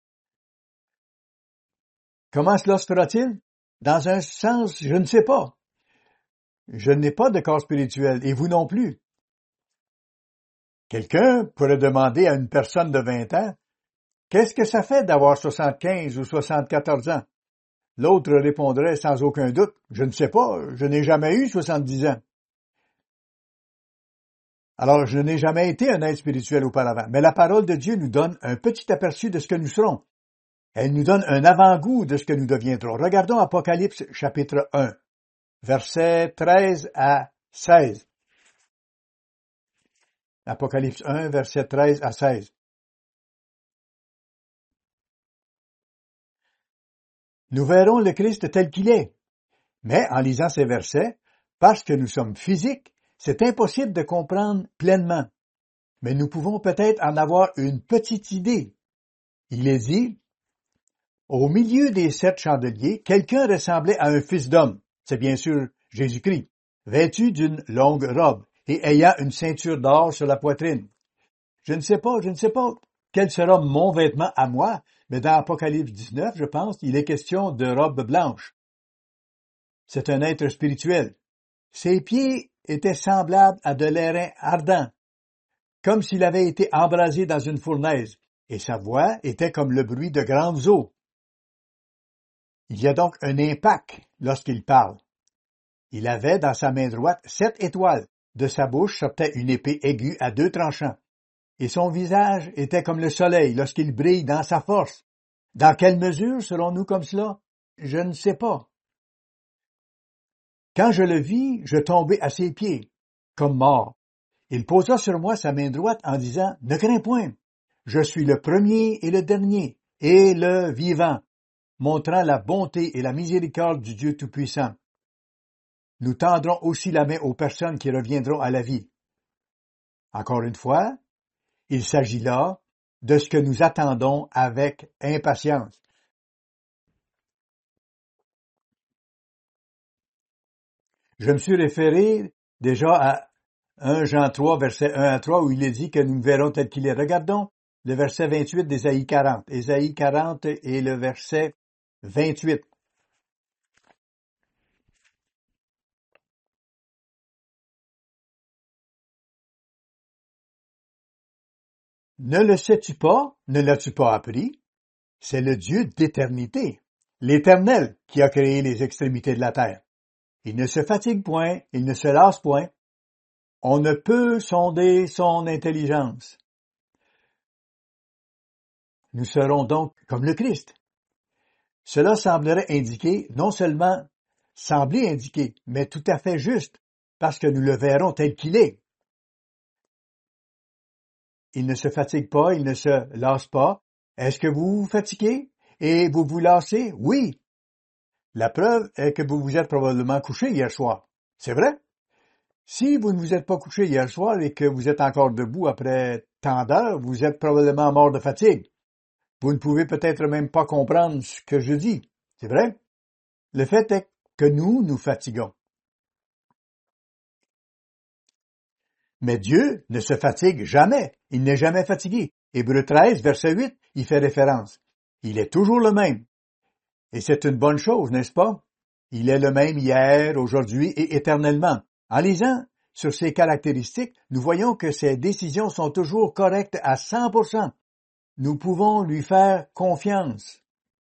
Comment cela se fera-t-il? Dans un sens, je ne sais pas. Je n'ai pas de corps spirituel, et vous non plus. Quelqu'un pourrait demander à une personne de 20 ans, Qu'est-ce que ça fait d'avoir 75 ou 74 ans? L'autre répondrait sans aucun doute, je ne sais pas, je n'ai jamais eu 70 ans. Alors, je n'ai jamais été un être spirituel auparavant, mais la parole de Dieu nous donne un petit aperçu de ce que nous serons. Elle nous donne un avant-goût de ce que nous deviendrons. Regardons Apocalypse chapitre 1, versets 13 à 16. Apocalypse 1, versets 13 à 16. Nous verrons le Christ tel qu'il est. Mais en lisant ces versets, parce que nous sommes physiques, c'est impossible de comprendre pleinement. Mais nous pouvons peut-être en avoir une petite idée. Il est dit, au milieu des 7 chandeliers, quelqu'un ressemblait à un fils d'homme, c'est bien sûr Jésus-Christ, vêtu d'une longue robe et ayant une ceinture d'or sur la poitrine. Je ne sais pas quel sera mon vêtement à moi, mais dans Apocalypse 19, je pense, il est question de robe blanche. C'est un être spirituel. Ses pieds étaient semblables à de l'airain ardent, comme s'il avait été embrasé dans une fournaise, et sa voix était comme le bruit de grandes eaux. Il y a donc un impact lorsqu'il parle. Il avait dans sa main droite 7 étoiles. De sa bouche sortait une épée aiguë à 2 tranchants. Et son visage était comme le soleil lorsqu'il brille dans sa force. Dans quelle mesure serons-nous comme cela? Je ne sais pas. Quand je le vis, je tombai à ses pieds, comme mort. Il posa sur moi sa main droite en disant, « Ne crains point, je suis le premier et le dernier, et le vivant, montrant la bonté et la miséricorde du Dieu Tout-Puissant. Nous tendrons aussi la main aux personnes qui reviendront à la vie. » Encore une fois, il s'agit là de ce que nous attendons avec impatience. Je me suis référé déjà à 1 Jean 3, versets 1 à 3, où il est dit que nous verrons tel qu'il est. Regardons le verset 28 d'Ésaïe 40. Ésaïe 40 et le verset 28. Ne le sais-tu pas? Ne l'as-tu pas appris? C'est le Dieu d'éternité, l'Éternel, qui a créé les extrémités de la terre. Il ne se fatigue point, il ne se lasse point. On ne peut sonder son intelligence. Nous serons donc comme le Christ. Cela semblerait indiquer, non seulement sembler indiquer, mais tout à fait juste, parce que nous le verrons tel qu'il est. Il ne se fatigue pas, il ne se lasse pas. Est-ce que vous vous fatiguez et vous vous lassez? Oui. La preuve est que vous vous êtes probablement couché hier soir. C'est vrai? Si vous ne vous êtes pas couché hier soir et que vous êtes encore debout après tant d'heures, vous êtes probablement mort de fatigue. Vous ne pouvez peut-être même pas comprendre ce que je dis. C'est vrai? Le fait est que nous nous fatiguons. Mais Dieu ne se fatigue jamais. Il n'est jamais fatigué. Hébreux 13, verset 8, y fait référence. Il est toujours le même. Et c'est une bonne chose, n'est-ce pas? Il est le même hier, aujourd'hui et éternellement. En lisant sur ses caractéristiques, nous voyons que ses décisions sont toujours correctes à 100%. Nous pouvons lui faire confiance.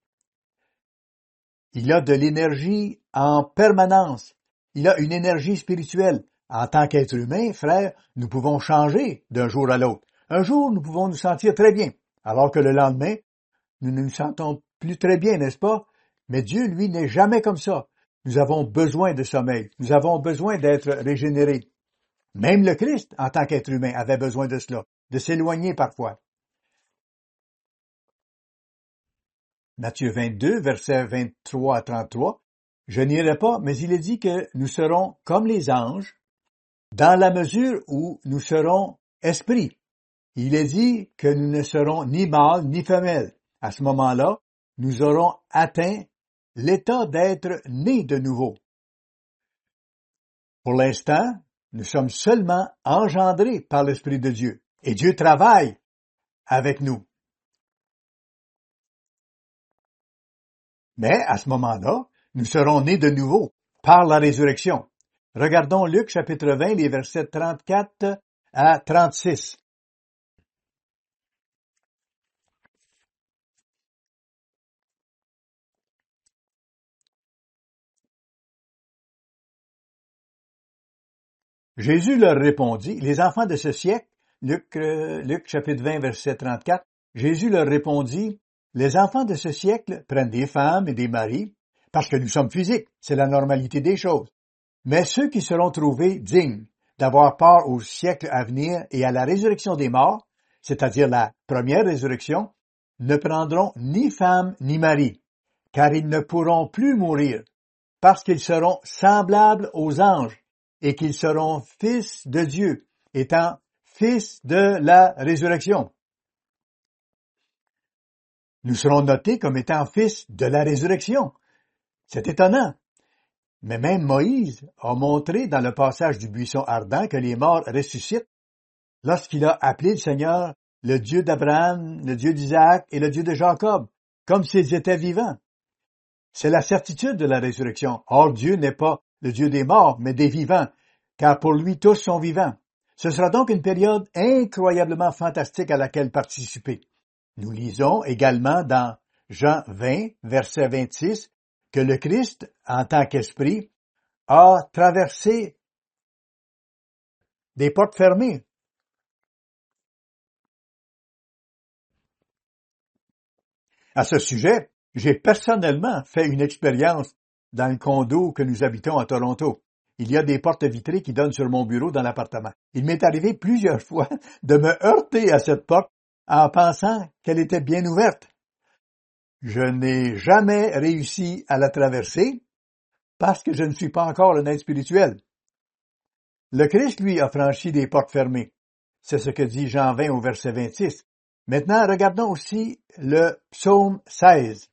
Il a de l'énergie en permanence. Il a une énergie spirituelle. En tant qu'être humain, frère, nous pouvons changer d'un jour à l'autre. Un jour, nous pouvons nous sentir très bien, alors que le lendemain, nous ne nous sentons plus très bien, n'est-ce pas? Mais Dieu, lui, n'est jamais comme ça. Nous avons besoin de sommeil. Nous avons besoin d'être régénérés. Même le Christ, en tant qu'être humain, avait besoin de cela, de s'éloigner parfois. Matthieu 22, versets 23 à 33. Je n'irai pas, mais il est dit que nous serons comme les anges, dans la mesure où nous serons esprits. Il est dit que nous ne serons ni mâles ni femelles. À ce moment-là, nous aurons atteint l'état d'être nés de nouveau. Pour l'instant, nous sommes seulement engendrés par l'Esprit de Dieu. Et Dieu travaille avec nous. Mais à ce moment-là, nous serons nés de nouveau par la résurrection. Regardons Luc chapitre 20, les versets 34 à 36. Jésus leur répondit, les enfants de ce siècle, Luc chapitre 20, verset 34, Jésus leur répondit, les enfants de ce siècle prennent des femmes et des maris, parce que nous sommes physiques, c'est la normalité des choses. Mais ceux qui seront trouvés dignes d'avoir part au siècle à venir et à la résurrection des morts, c'est-à-dire la première résurrection, ne prendront ni femme ni mari, car ils ne pourront plus mourir, parce qu'ils seront semblables aux anges, et qu'ils seront fils de Dieu, étant fils de la résurrection. Nous serons notés comme étant fils de la résurrection. C'est étonnant. Mais même Moïse a montré dans le passage du buisson ardent que les morts ressuscitent lorsqu'il a appelé le Seigneur le Dieu d'Abraham, le Dieu d'Isaac et le Dieu de Jacob, comme s'ils étaient vivants. C'est la certitude de la résurrection. Or, Dieu n'est pas le Dieu des morts, mais des vivants, car pour lui tous sont vivants. Ce sera donc une période incroyablement fantastique à laquelle participer. Nous lisons également dans Jean 20, verset 26, que le Christ, en tant qu'esprit, a traversé des portes fermées. À ce sujet, j'ai personnellement fait une expérience dans le condo que nous habitons à Toronto. Il y a des portes vitrées qui donnent sur mon bureau dans l'appartement. Il m'est arrivé plusieurs fois de me heurter à cette porte en pensant qu'elle était bien ouverte. Je n'ai jamais réussi à la traverser parce que je ne suis pas encore un être spirituel. Le Christ, lui, a franchi des portes fermées. C'est ce que dit Jean 20 au verset 26. Maintenant, regardons aussi le psaume 16.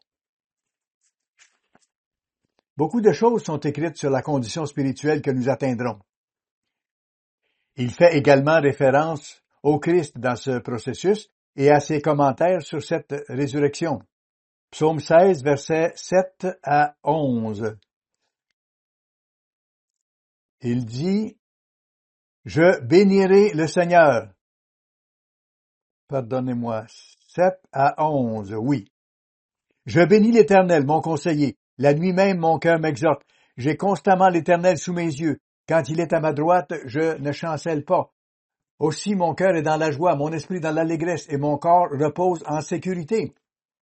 Beaucoup de choses sont écrites sur la condition spirituelle que nous atteindrons. Il fait également référence au Christ dans ce processus et à ses commentaires sur cette résurrection. Psaume 16, versets 7 à 11. Il dit, « Je bénirai le Seigneur. » Pardonnez-moi, 7 à 11, oui. « Je bénis l'Éternel, mon conseiller. La nuit même, mon cœur m'exhorte. J'ai constamment l'Éternel sous mes yeux. Quand il est à ma droite, je ne chancelle pas. Aussi mon cœur est dans la joie, mon esprit dans l'allégresse, et mon corps repose en sécurité. »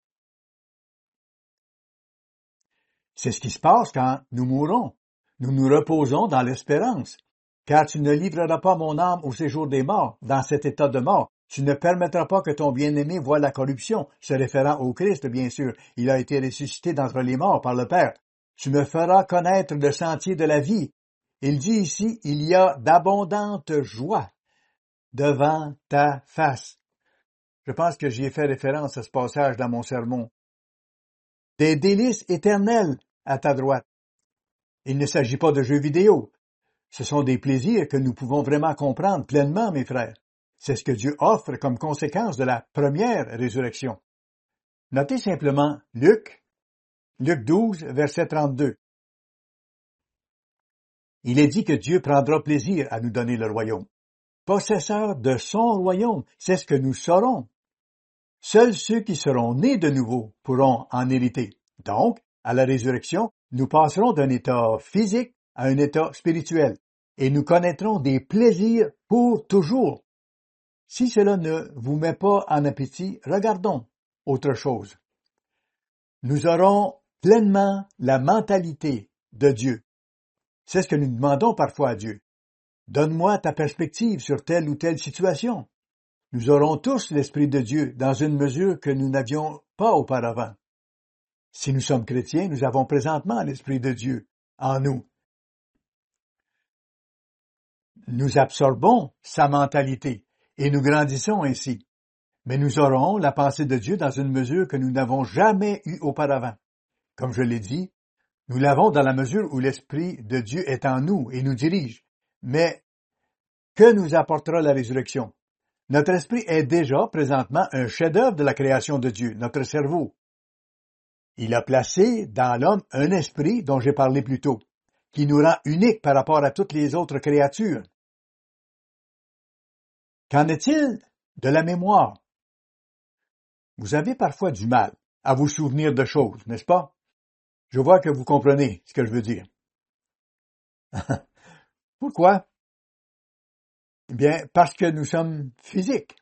C'est ce qui se passe quand nous mourrons. Nous nous reposons dans l'espérance. Car tu ne livreras pas mon âme au séjour des morts, dans cet état de mort. Tu ne permettras pas que ton bien-aimé voie la corruption, se référant au Christ, bien sûr. Il a été ressuscité d'entre les morts par le Père. Tu me feras connaître le sentier de la vie. Il dit ici, il y a d'abondantes joies devant ta face. Je pense que j'y ai fait référence à ce passage dans mon sermon. Des délices éternels à ta droite. Il ne s'agit pas de jeux vidéo. Ce sont des plaisirs que nous pouvons vraiment comprendre pleinement, mes frères. C'est ce que Dieu offre comme conséquence de la première résurrection. Notez simplement Luc 12, verset 32. Il est dit que Dieu prendra plaisir à nous donner le royaume. Possesseurs de son royaume, c'est ce que nous saurons. Seuls ceux qui seront nés de nouveau pourront en hériter. Donc, à la résurrection, nous passerons d'un état physique à un état spirituel, et nous connaîtrons des plaisirs pour toujours. Si cela ne vous met pas en appétit, regardons autre chose. Nous aurons pleinement la mentalité de Dieu. C'est ce que nous demandons parfois à Dieu. Donne-moi ta perspective sur telle ou telle situation. Nous aurons tous l'Esprit de Dieu dans une mesure que nous n'avions pas auparavant. Si nous sommes chrétiens, nous avons présentement l'Esprit de Dieu en nous. Nous absorbons sa mentalité et nous grandissons ainsi. Mais nous aurons la pensée de Dieu dans une mesure que nous n'avons jamais eue auparavant. Comme je l'ai dit, nous l'avons dans la mesure où l'Esprit de Dieu est en nous et nous dirige. Mais que nous apportera la résurrection? Notre esprit est déjà présentement un chef-d'œuvre de la création de Dieu, notre cerveau. Il a placé dans l'homme un esprit dont j'ai parlé plus tôt, qui nous rend uniques par rapport à toutes les autres créatures. Qu'en est-il de la mémoire? Vous avez parfois du mal à vous souvenir de choses, n'est-ce pas? Je vois que vous comprenez ce que je veux dire. Pourquoi? Eh bien, parce que nous sommes physiques.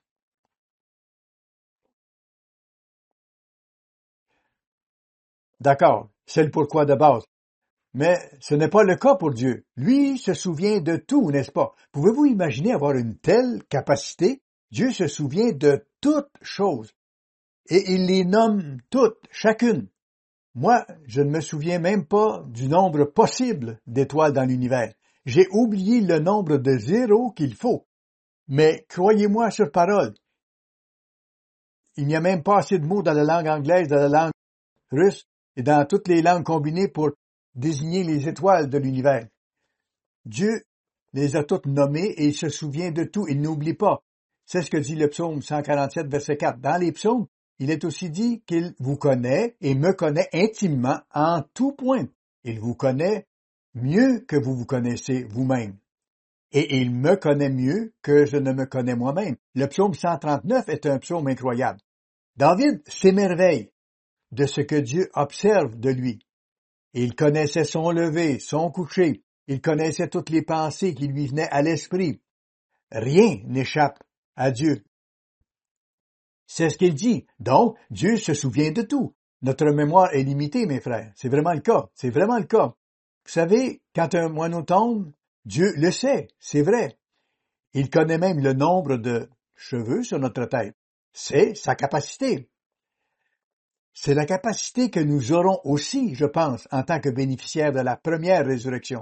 D'accord, c'est le pourquoi de base. Mais ce n'est pas le cas pour Dieu. Lui se souvient de tout, n'est-ce pas? Pouvez-vous imaginer avoir une telle capacité? Dieu se souvient de toutes choses. Et il les nomme toutes, chacune. Moi, je ne me souviens même pas du nombre possible d'étoiles dans l'univers. J'ai oublié le nombre de zéros qu'il faut. Mais croyez-moi sur parole, il n'y a même pas assez de mots dans la langue anglaise, dans la langue russe et dans toutes les langues combinées pour désigner les étoiles de l'univers. Dieu les a toutes nommées et il se souvient de tout, il n'oublie pas. C'est ce que dit le psaume 147, verset 4. Dans les psaumes, il est aussi dit qu'il vous connaît et me connaît intimement en tout point. Il vous connaît mieux que vous vous connaissez vous-même. Et il me connaît mieux que je ne me connais moi-même. Le psaume 139 est un psaume incroyable. David s'émerveille de ce que Dieu observe de lui. Il connaissait son lever, son coucher. Il connaissait toutes les pensées qui lui venaient à l'esprit. Rien n'échappe à Dieu. C'est ce qu'il dit. Donc, Dieu se souvient de tout. Notre mémoire est limitée, mes frères. C'est vraiment le cas. C'est vraiment le cas. Vous savez, quand un moineau tombe, Dieu le sait. C'est vrai. Il connaît même le nombre de cheveux sur notre tête. C'est sa capacité. C'est la capacité que nous aurons aussi, je pense, en tant que bénéficiaires de la première résurrection.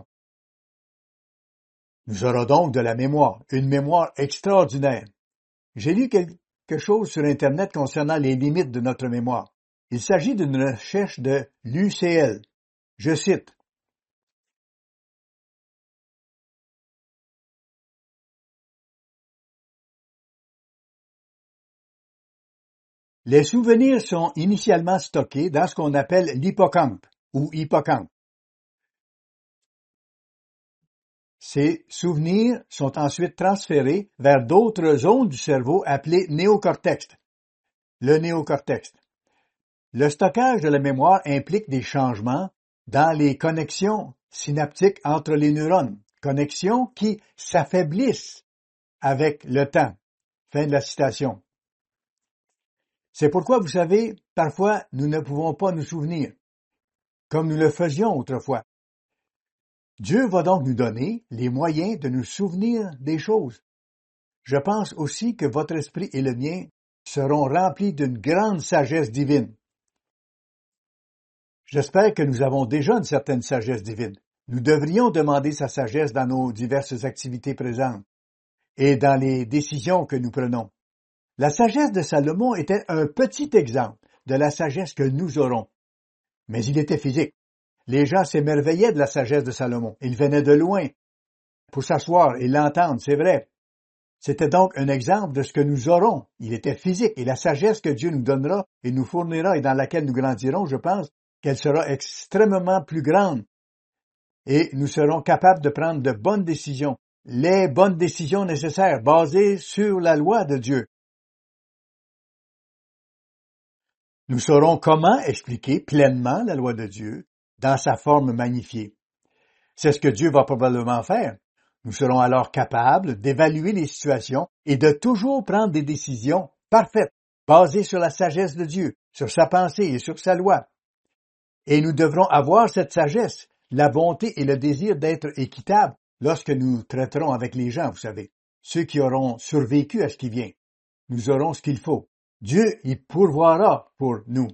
Nous aurons donc de la mémoire, une mémoire extraordinaire. J'ai lu quelque chose sur Internet concernant les limites de notre mémoire. Il s'agit d'une recherche de l'UCL. Je cite. Les souvenirs sont initialement stockés dans ce qu'on appelle l'hippocampe ou hippocampe. Ces souvenirs sont ensuite transférés vers d'autres zones du cerveau appelées néocortex. Le néocortex. Le stockage de la mémoire implique des changements dans les connexions synaptiques entre les neurones, connexions qui s'affaiblissent avec le temps. Fin de la citation. C'est pourquoi, vous savez, parfois nous ne pouvons pas nous souvenir, comme nous le faisions autrefois. Dieu va donc nous donner les moyens de nous souvenir des choses. Je pense aussi que votre esprit et le mien seront remplis d'une grande sagesse divine. J'espère que nous avons déjà une certaine sagesse divine. Nous devrions demander sa sagesse dans nos diverses activités présentes et dans les décisions que nous prenons. La sagesse de Salomon était un petit exemple de la sagesse que nous aurons. Mais il était physique. Les gens s'émerveillaient de la sagesse de Salomon. Ils venaient de loin pour s'asseoir et l'entendre, c'est vrai. C'était donc un exemple de ce que nous aurons. Il était physique et la sagesse que Dieu nous donnera et nous fournira et dans laquelle nous grandirons, je pense, qu'elle sera extrêmement plus grande. Et nous serons capables de prendre de bonnes décisions, les bonnes décisions nécessaires, basées sur la loi de Dieu. Nous saurons comment expliquer pleinement la loi de Dieu dans sa forme magnifiée. C'est ce que Dieu va probablement faire. Nous serons alors capables d'évaluer les situations et de toujours prendre des décisions parfaites, basées sur la sagesse de Dieu, sur sa pensée et sur sa loi. Et nous devrons avoir cette sagesse, la bonté et le désir d'être équitables lorsque nous traiterons avec les gens, vous savez, ceux qui auront survécu à ce qui vient. Nous aurons ce qu'il faut. Dieu y pourvoira pour nous.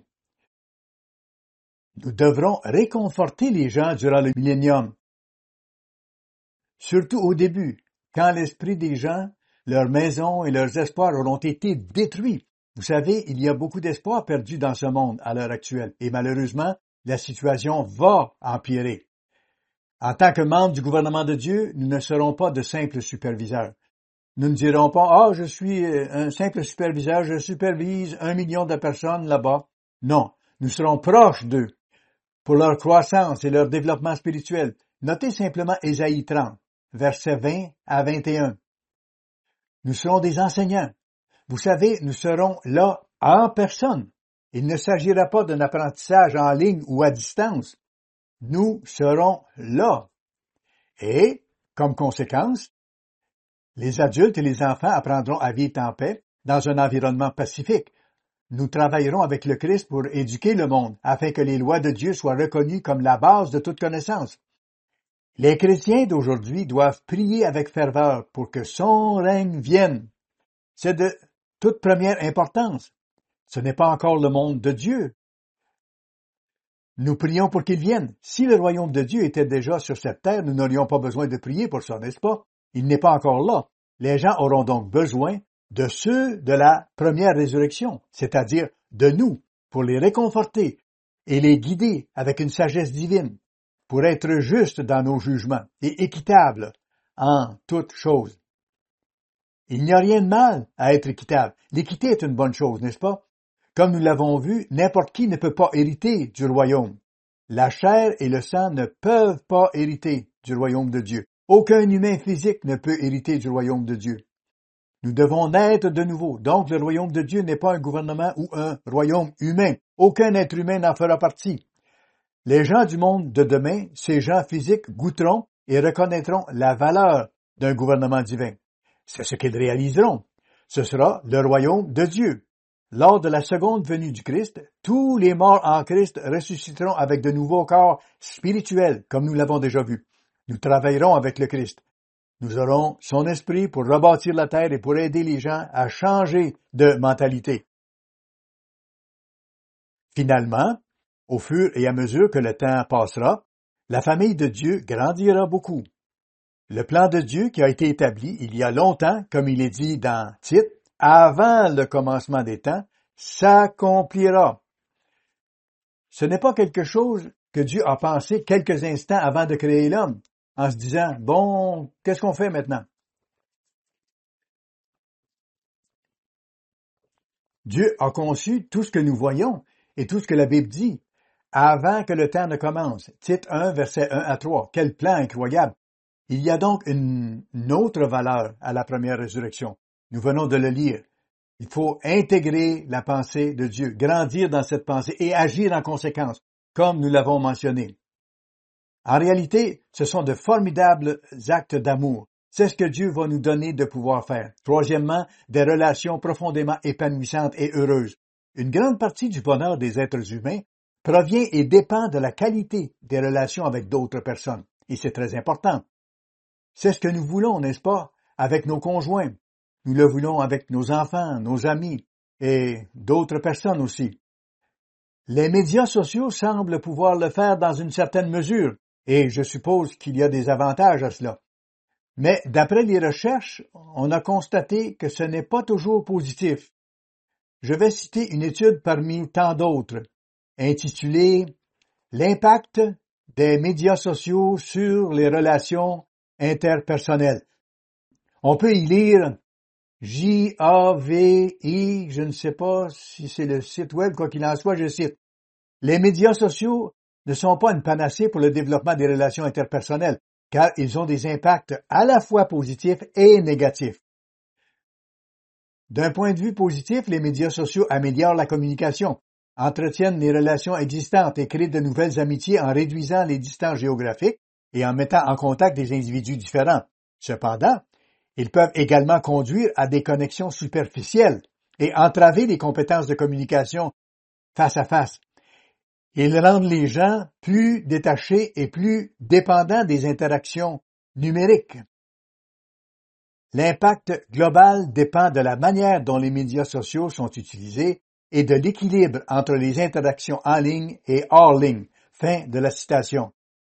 Nous devrons réconforter les gens durant le millénium. Surtout au début, quand l'esprit des gens, leurs maisons et leurs espoirs auront été détruits. Vous savez, il y a beaucoup d'espoir perdu dans ce monde à l'heure actuelle et malheureusement, la situation va empirer. En tant que membres du gouvernement de Dieu, nous ne serons pas de simples superviseurs. Nous ne dirons pas « Ah, je suis un simple superviseur, je supervise 1 million de personnes là-bas. » Non, nous serons proches d'eux pour leur croissance et leur développement spirituel. Notez simplement Ésaïe 30, versets 20 à 21. Nous serons des enseignants. Vous savez, nous serons là en personne. Il ne s'agira pas d'un apprentissage en ligne ou à distance. Nous serons là. Et, comme conséquence, Les adultes et les enfants apprendront à vivre en paix dans un environnement pacifique. Nous travaillerons avec le Christ pour éduquer le monde afin que les lois de Dieu soient reconnues comme la base de toute connaissance. Les chrétiens d'aujourd'hui doivent prier avec ferveur pour que son règne vienne. C'est de toute première importance. Ce n'est pas encore le monde de Dieu. Nous prions pour qu'il vienne. Si le royaume de Dieu était déjà sur cette terre, nous n'aurions pas besoin de prier pour ça, n'est-ce pas? Il n'est pas encore là. Les gens auront donc besoin de ceux de la première résurrection, c'est-à-dire de nous, pour les réconforter et les guider avec une sagesse divine, pour être justes dans nos jugements et équitables en toutes choses. Il n'y a rien de mal à être équitable. L'équité est une bonne chose, n'est-ce pas? Comme nous l'avons vu, n'importe qui ne peut pas hériter du royaume. La chair et le sang ne peuvent pas hériter du royaume de Dieu. Aucun humain physique ne peut hériter du royaume de Dieu. Nous devons naître de nouveau. Donc, le royaume de Dieu n'est pas un gouvernement ou un royaume humain. Aucun être humain n'en fera partie. Les gens du monde de demain, ces gens physiques, goûteront et reconnaîtront la valeur d'un gouvernement divin. C'est ce qu'ils réaliseront. Ce sera le royaume de Dieu. Lors de la seconde venue du Christ, tous les morts en Christ ressusciteront avec de nouveaux corps spirituels, comme nous l'avons déjà vu. Nous travaillerons avec le Christ. Nous aurons son esprit pour rebâtir la terre et pour aider les gens à changer de mentalité. Finalement, au fur et à mesure que le temps passera, la famille de Dieu grandira beaucoup. Le plan de Dieu qui a été établi il y a longtemps, comme il est dit dans Tite, avant le commencement des temps, s'accomplira. Ce n'est pas quelque chose que Dieu a pensé quelques instants avant de créer l'homme, en se disant, bon, qu'est-ce qu'on fait maintenant? Dieu a conçu tout ce que nous voyons et tout ce que la Bible dit, avant que le temps ne commence. Tite 1, versets 1 à 3. Quel plan incroyable! Il y a donc une autre valeur à la première résurrection. Nous venons de le lire. Il faut intégrer la pensée de Dieu, grandir dans cette pensée et agir en conséquence, comme nous l'avons mentionné. En réalité, ce sont de formidables actes d'amour. C'est ce que Dieu va nous donner de pouvoir faire. Troisièmement, des relations profondément épanouissantes et heureuses. Une grande partie du bonheur des êtres humains provient et dépend de la qualité des relations avec d'autres personnes. Et c'est très important. C'est ce que nous voulons, n'est-ce pas, avec nos conjoints. Nous le voulons avec nos enfants, nos amis et d'autres personnes aussi. Les médias sociaux semblent pouvoir le faire dans une certaine mesure, et je suppose qu'il y a des avantages à cela. Mais d'après les recherches, on a constaté que ce n'est pas toujours positif. Je vais citer une étude parmi tant d'autres, intitulée « L'impact des médias sociaux sur les relations interpersonnelles ». On peut y lire J-A-V-I, je ne sais pas si c'est le site web, quoi qu'il en soit, je cite. Les médias sociaux ne sont pas une panacée pour le développement des relations interpersonnelles, car ils ont des impacts à la fois positifs et négatifs. D'un point de vue positif, les médias sociaux améliorent la communication, entretiennent les relations existantes et créent de nouvelles amitiés en réduisant les distances géographiques et en mettant en contact des individus différents. Cependant, ils peuvent également conduire à des connexions superficielles et entraver les compétences de communication face à face. Ils rendent les gens plus détachés et plus dépendants des interactions numériques. L'impact global dépend de la manière dont les médias sociaux sont utilisés et de l'équilibre entre les interactions en ligne et hors ligne. Fin de la citation.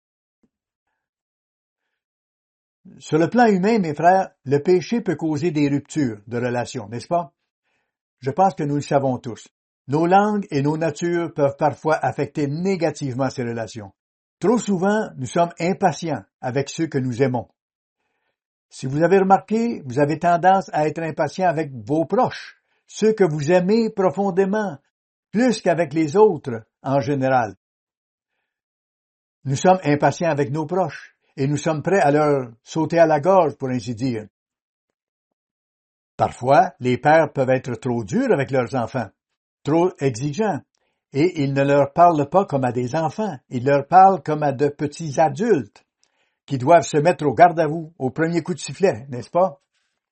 Sur le plan humain, mes frères, le péché peut causer des ruptures de relations, n'est-ce pas? Je pense que nous le savons tous. Nos langues et nos natures peuvent parfois affecter négativement ces relations. Trop souvent, nous sommes impatients avec ceux que nous aimons. Si vous avez remarqué, vous avez tendance à être impatient avec vos proches, ceux que vous aimez profondément, plus qu'avec les autres en général. Nous sommes impatients avec nos proches et nous sommes prêts à leur sauter à la gorge, pour ainsi dire. Parfois, les pères peuvent être trop durs avec leurs enfants, trop exigeants, et ils ne leur parlent pas comme à des enfants, ils leur parlent comme à de petits adultes qui doivent se mettre au garde-à-vous au premier coup de sifflet, n'est-ce pas?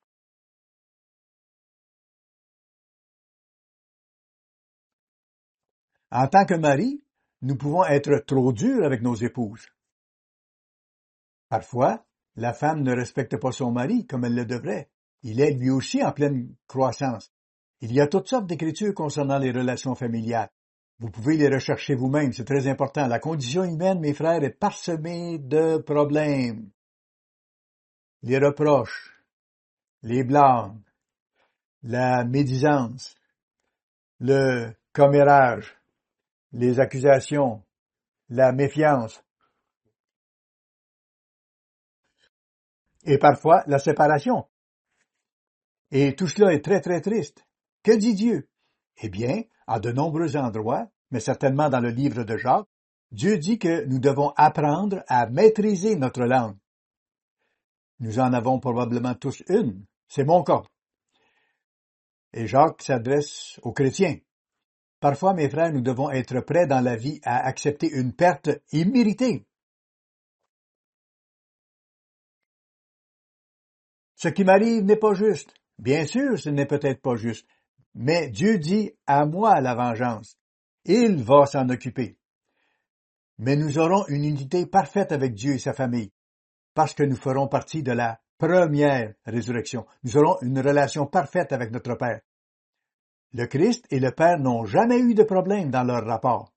En tant que mari, nous pouvons être trop durs avec nos épouses. Parfois, la femme ne respecte pas son mari comme elle le devrait. Il est lui aussi en pleine croissance. Il y a toutes sortes d'écritures concernant les relations familiales. Vous pouvez les rechercher vous-même, c'est très important. La condition humaine, mes frères, est parsemée de problèmes. Les reproches, les blâmes, la médisance, le commérage, les accusations, la méfiance et parfois la séparation. Et tout cela est très très triste. Que dit Dieu? Eh bien, à de nombreux endroits, mais certainement dans le livre de Jacques, Dieu dit que nous devons apprendre à maîtriser notre langue. Nous en avons probablement tous une. C'est mon cas. Et Jacques s'adresse aux chrétiens. Parfois, mes frères, nous devons être prêts dans la vie à accepter une perte imméritée. Ce qui m'arrive n'est pas juste. Bien sûr, ce n'est peut-être pas juste. Mais Dieu dit à moi la vengeance. Il va s'en occuper. Mais nous aurons une unité parfaite avec Dieu et sa famille, parce que nous ferons partie de la première résurrection. Nous aurons une relation parfaite avec notre Père. Le Christ et le Père n'ont jamais eu de problème dans leur rapport.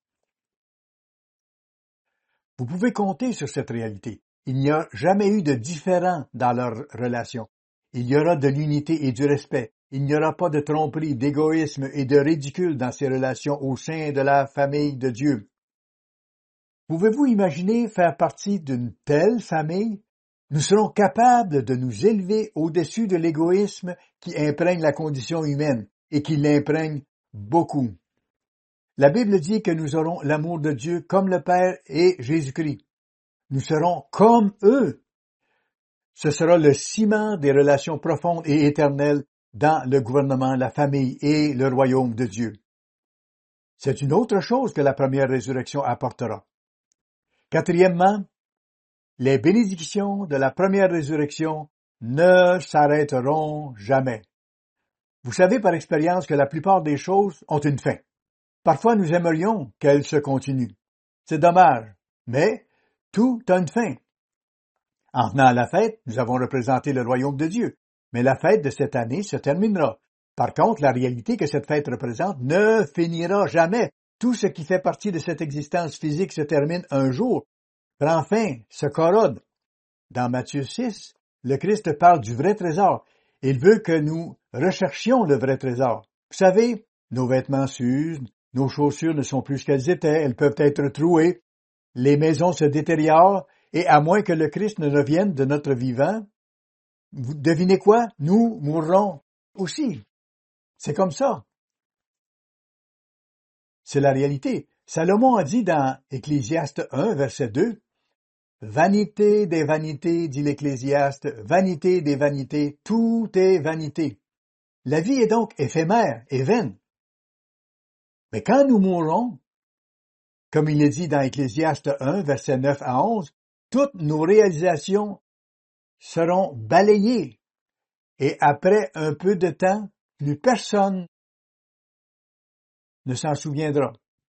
Vous pouvez compter sur cette réalité. Il n'y a jamais eu de différend dans leur relation. Il y aura de l'unité et du respect. Il n'y aura pas de tromperie, d'égoïsme et de ridicule dans ces relations au sein de la famille de Dieu. Pouvez-vous imaginer faire partie d'une telle famille? Nous serons capables de nous élever au-dessus de l'égoïsme qui imprègne la condition humaine et qui l'imprègne beaucoup. La Bible dit que nous aurons l'amour de Dieu comme le Père et Jésus-Christ. Nous serons comme eux. Ce sera le ciment des relations profondes et éternelles dans le gouvernement, la famille et le royaume de Dieu. C'est une autre chose que la première résurrection apportera. Quatrièmement, les bénédictions de la première résurrection ne s'arrêteront jamais. Vous savez par expérience que la plupart des choses ont une fin. Parfois, nous aimerions qu'elles se continuent. C'est dommage, mais tout a une fin. En venant à la fête, nous avons représenté le royaume de Dieu, mais la fête de cette année se terminera. Par contre, la réalité que cette fête représente ne finira jamais. Tout ce qui fait partie de cette existence physique se termine un jour, prend fin, se corrode. Dans Matthieu 6, le Christ parle du vrai trésor. Il veut que nous recherchions le vrai trésor. Vous savez, nos vêtements s'usent, nos chaussures ne sont plus ce qu'elles étaient, elles peuvent être trouées, les maisons se détériorent, et à moins que le Christ ne revienne de notre vivant, vous devinez quoi? Nous mourrons aussi. C'est comme ça. C'est la réalité. Salomon a dit dans Ecclésiaste 1, verset 2, « Vanité des vanités, dit l'Ecclésiaste, vanité des vanités, tout est vanité. » La vie est donc éphémère et vaine. Mais quand nous mourrons, comme il est dit dans Ecclésiaste 1, verset 9 à 11, toutes nos réalisations seront balayées et après un peu de temps, plus personne ne s'en souviendra.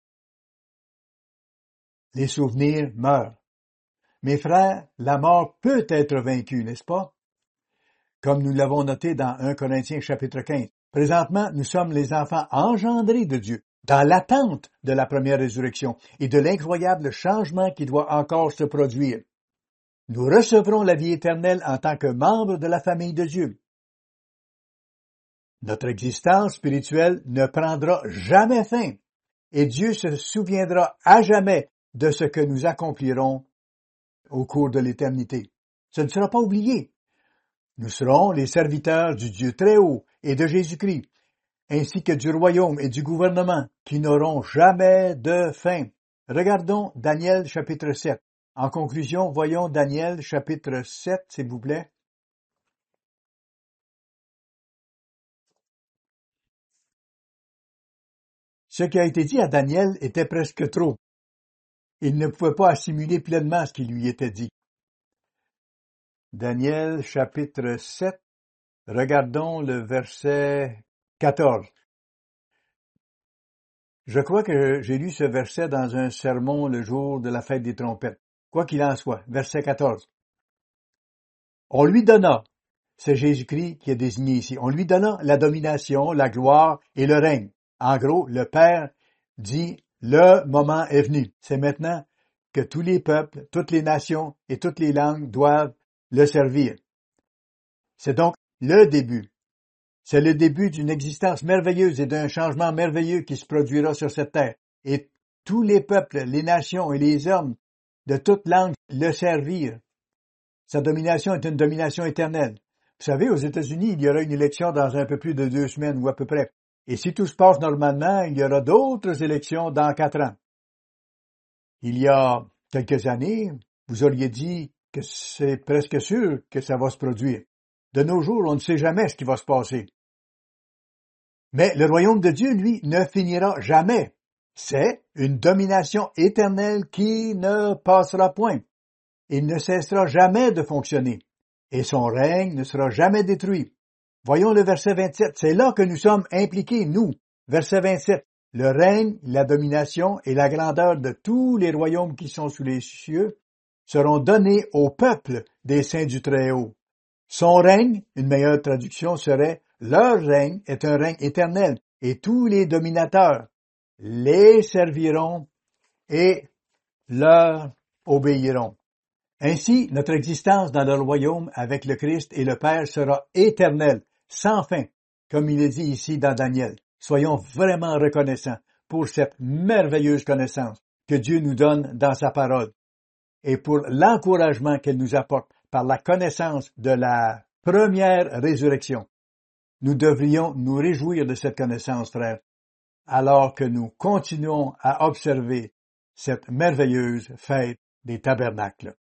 Les souvenirs meurent. Mes frères, la mort peut être vaincue, n'est-ce pas? Comme nous l'avons noté dans 1 Corinthiens chapitre 15. Présentement, nous sommes les enfants engendrés de Dieu, dans l'attente de la première résurrection et de l'incroyable changement qui doit encore se produire. Nous recevrons la vie éternelle en tant que membres de la famille de Dieu. Notre existence spirituelle ne prendra jamais fin et Dieu se souviendra à jamais de ce que nous accomplirons au cours de l'éternité. Ce ne sera pas oublié. Nous serons les serviteurs du Dieu très haut et de Jésus-Christ, ainsi que du royaume et du gouvernement qui n'auront jamais de fin. Regardons Daniel chapitre 7. En conclusion, voyons Daniel chapitre 7, s'il vous plaît. Ce qui a été dit à Daniel était presque trop. Il ne pouvait pas assimiler pleinement ce qui lui était dit. Daniel chapitre 7, regardons le verset 14. Je crois que j'ai lu ce verset dans un sermon le jour de la fête des trompettes. Quoi qu'il en soit, verset 14. On lui donna, c'est Jésus-Christ qui est désigné ici, on lui donna la domination, la gloire et le règne. En gros, le Père dit, le moment est venu. C'est maintenant que tous les peuples, toutes les nations et toutes les langues doivent le servir. C'est donc le début. C'est le début d'une existence merveilleuse et d'un changement merveilleux qui se produira sur cette terre. Et tous les peuples, les nations et les hommes de toute langue le servirent. Sa domination est une domination éternelle. Vous savez, aux États-Unis, il y aura une élection dans un peu plus de 2 semaines ou à peu près. Et si tout se passe normalement, il y aura d'autres élections dans 4 ans. Il y a quelques années, vous auriez dit que c'est presque sûr que ça va se produire. De nos jours, on ne sait jamais ce qui va se passer. Mais le royaume de Dieu, lui, ne finira jamais. C'est une domination éternelle qui ne passera point. Il ne cessera jamais de fonctionner. Et son règne ne sera jamais détruit. Voyons le verset 27. C'est là que nous sommes impliqués, nous. Verset 27. Le règne, la domination et la grandeur de tous les royaumes qui sont sous les cieux seront donnés au peuple des saints du Très-Haut. Son règne, une meilleure traduction serait « leur règne est un règne éternel et tous les dominateurs les serviront et leur obéiront. » Ainsi, notre existence dans le royaume avec le Christ et le Père sera éternelle, sans fin, comme il est dit ici dans Daniel. Soyons vraiment reconnaissants pour cette merveilleuse connaissance que Dieu nous donne dans sa parole et pour l'encouragement qu'elle nous apporte par la connaissance de la première résurrection. Nous devrions nous réjouir de cette connaissance, frères, alors que nous continuons à observer cette merveilleuse fête des tabernacles.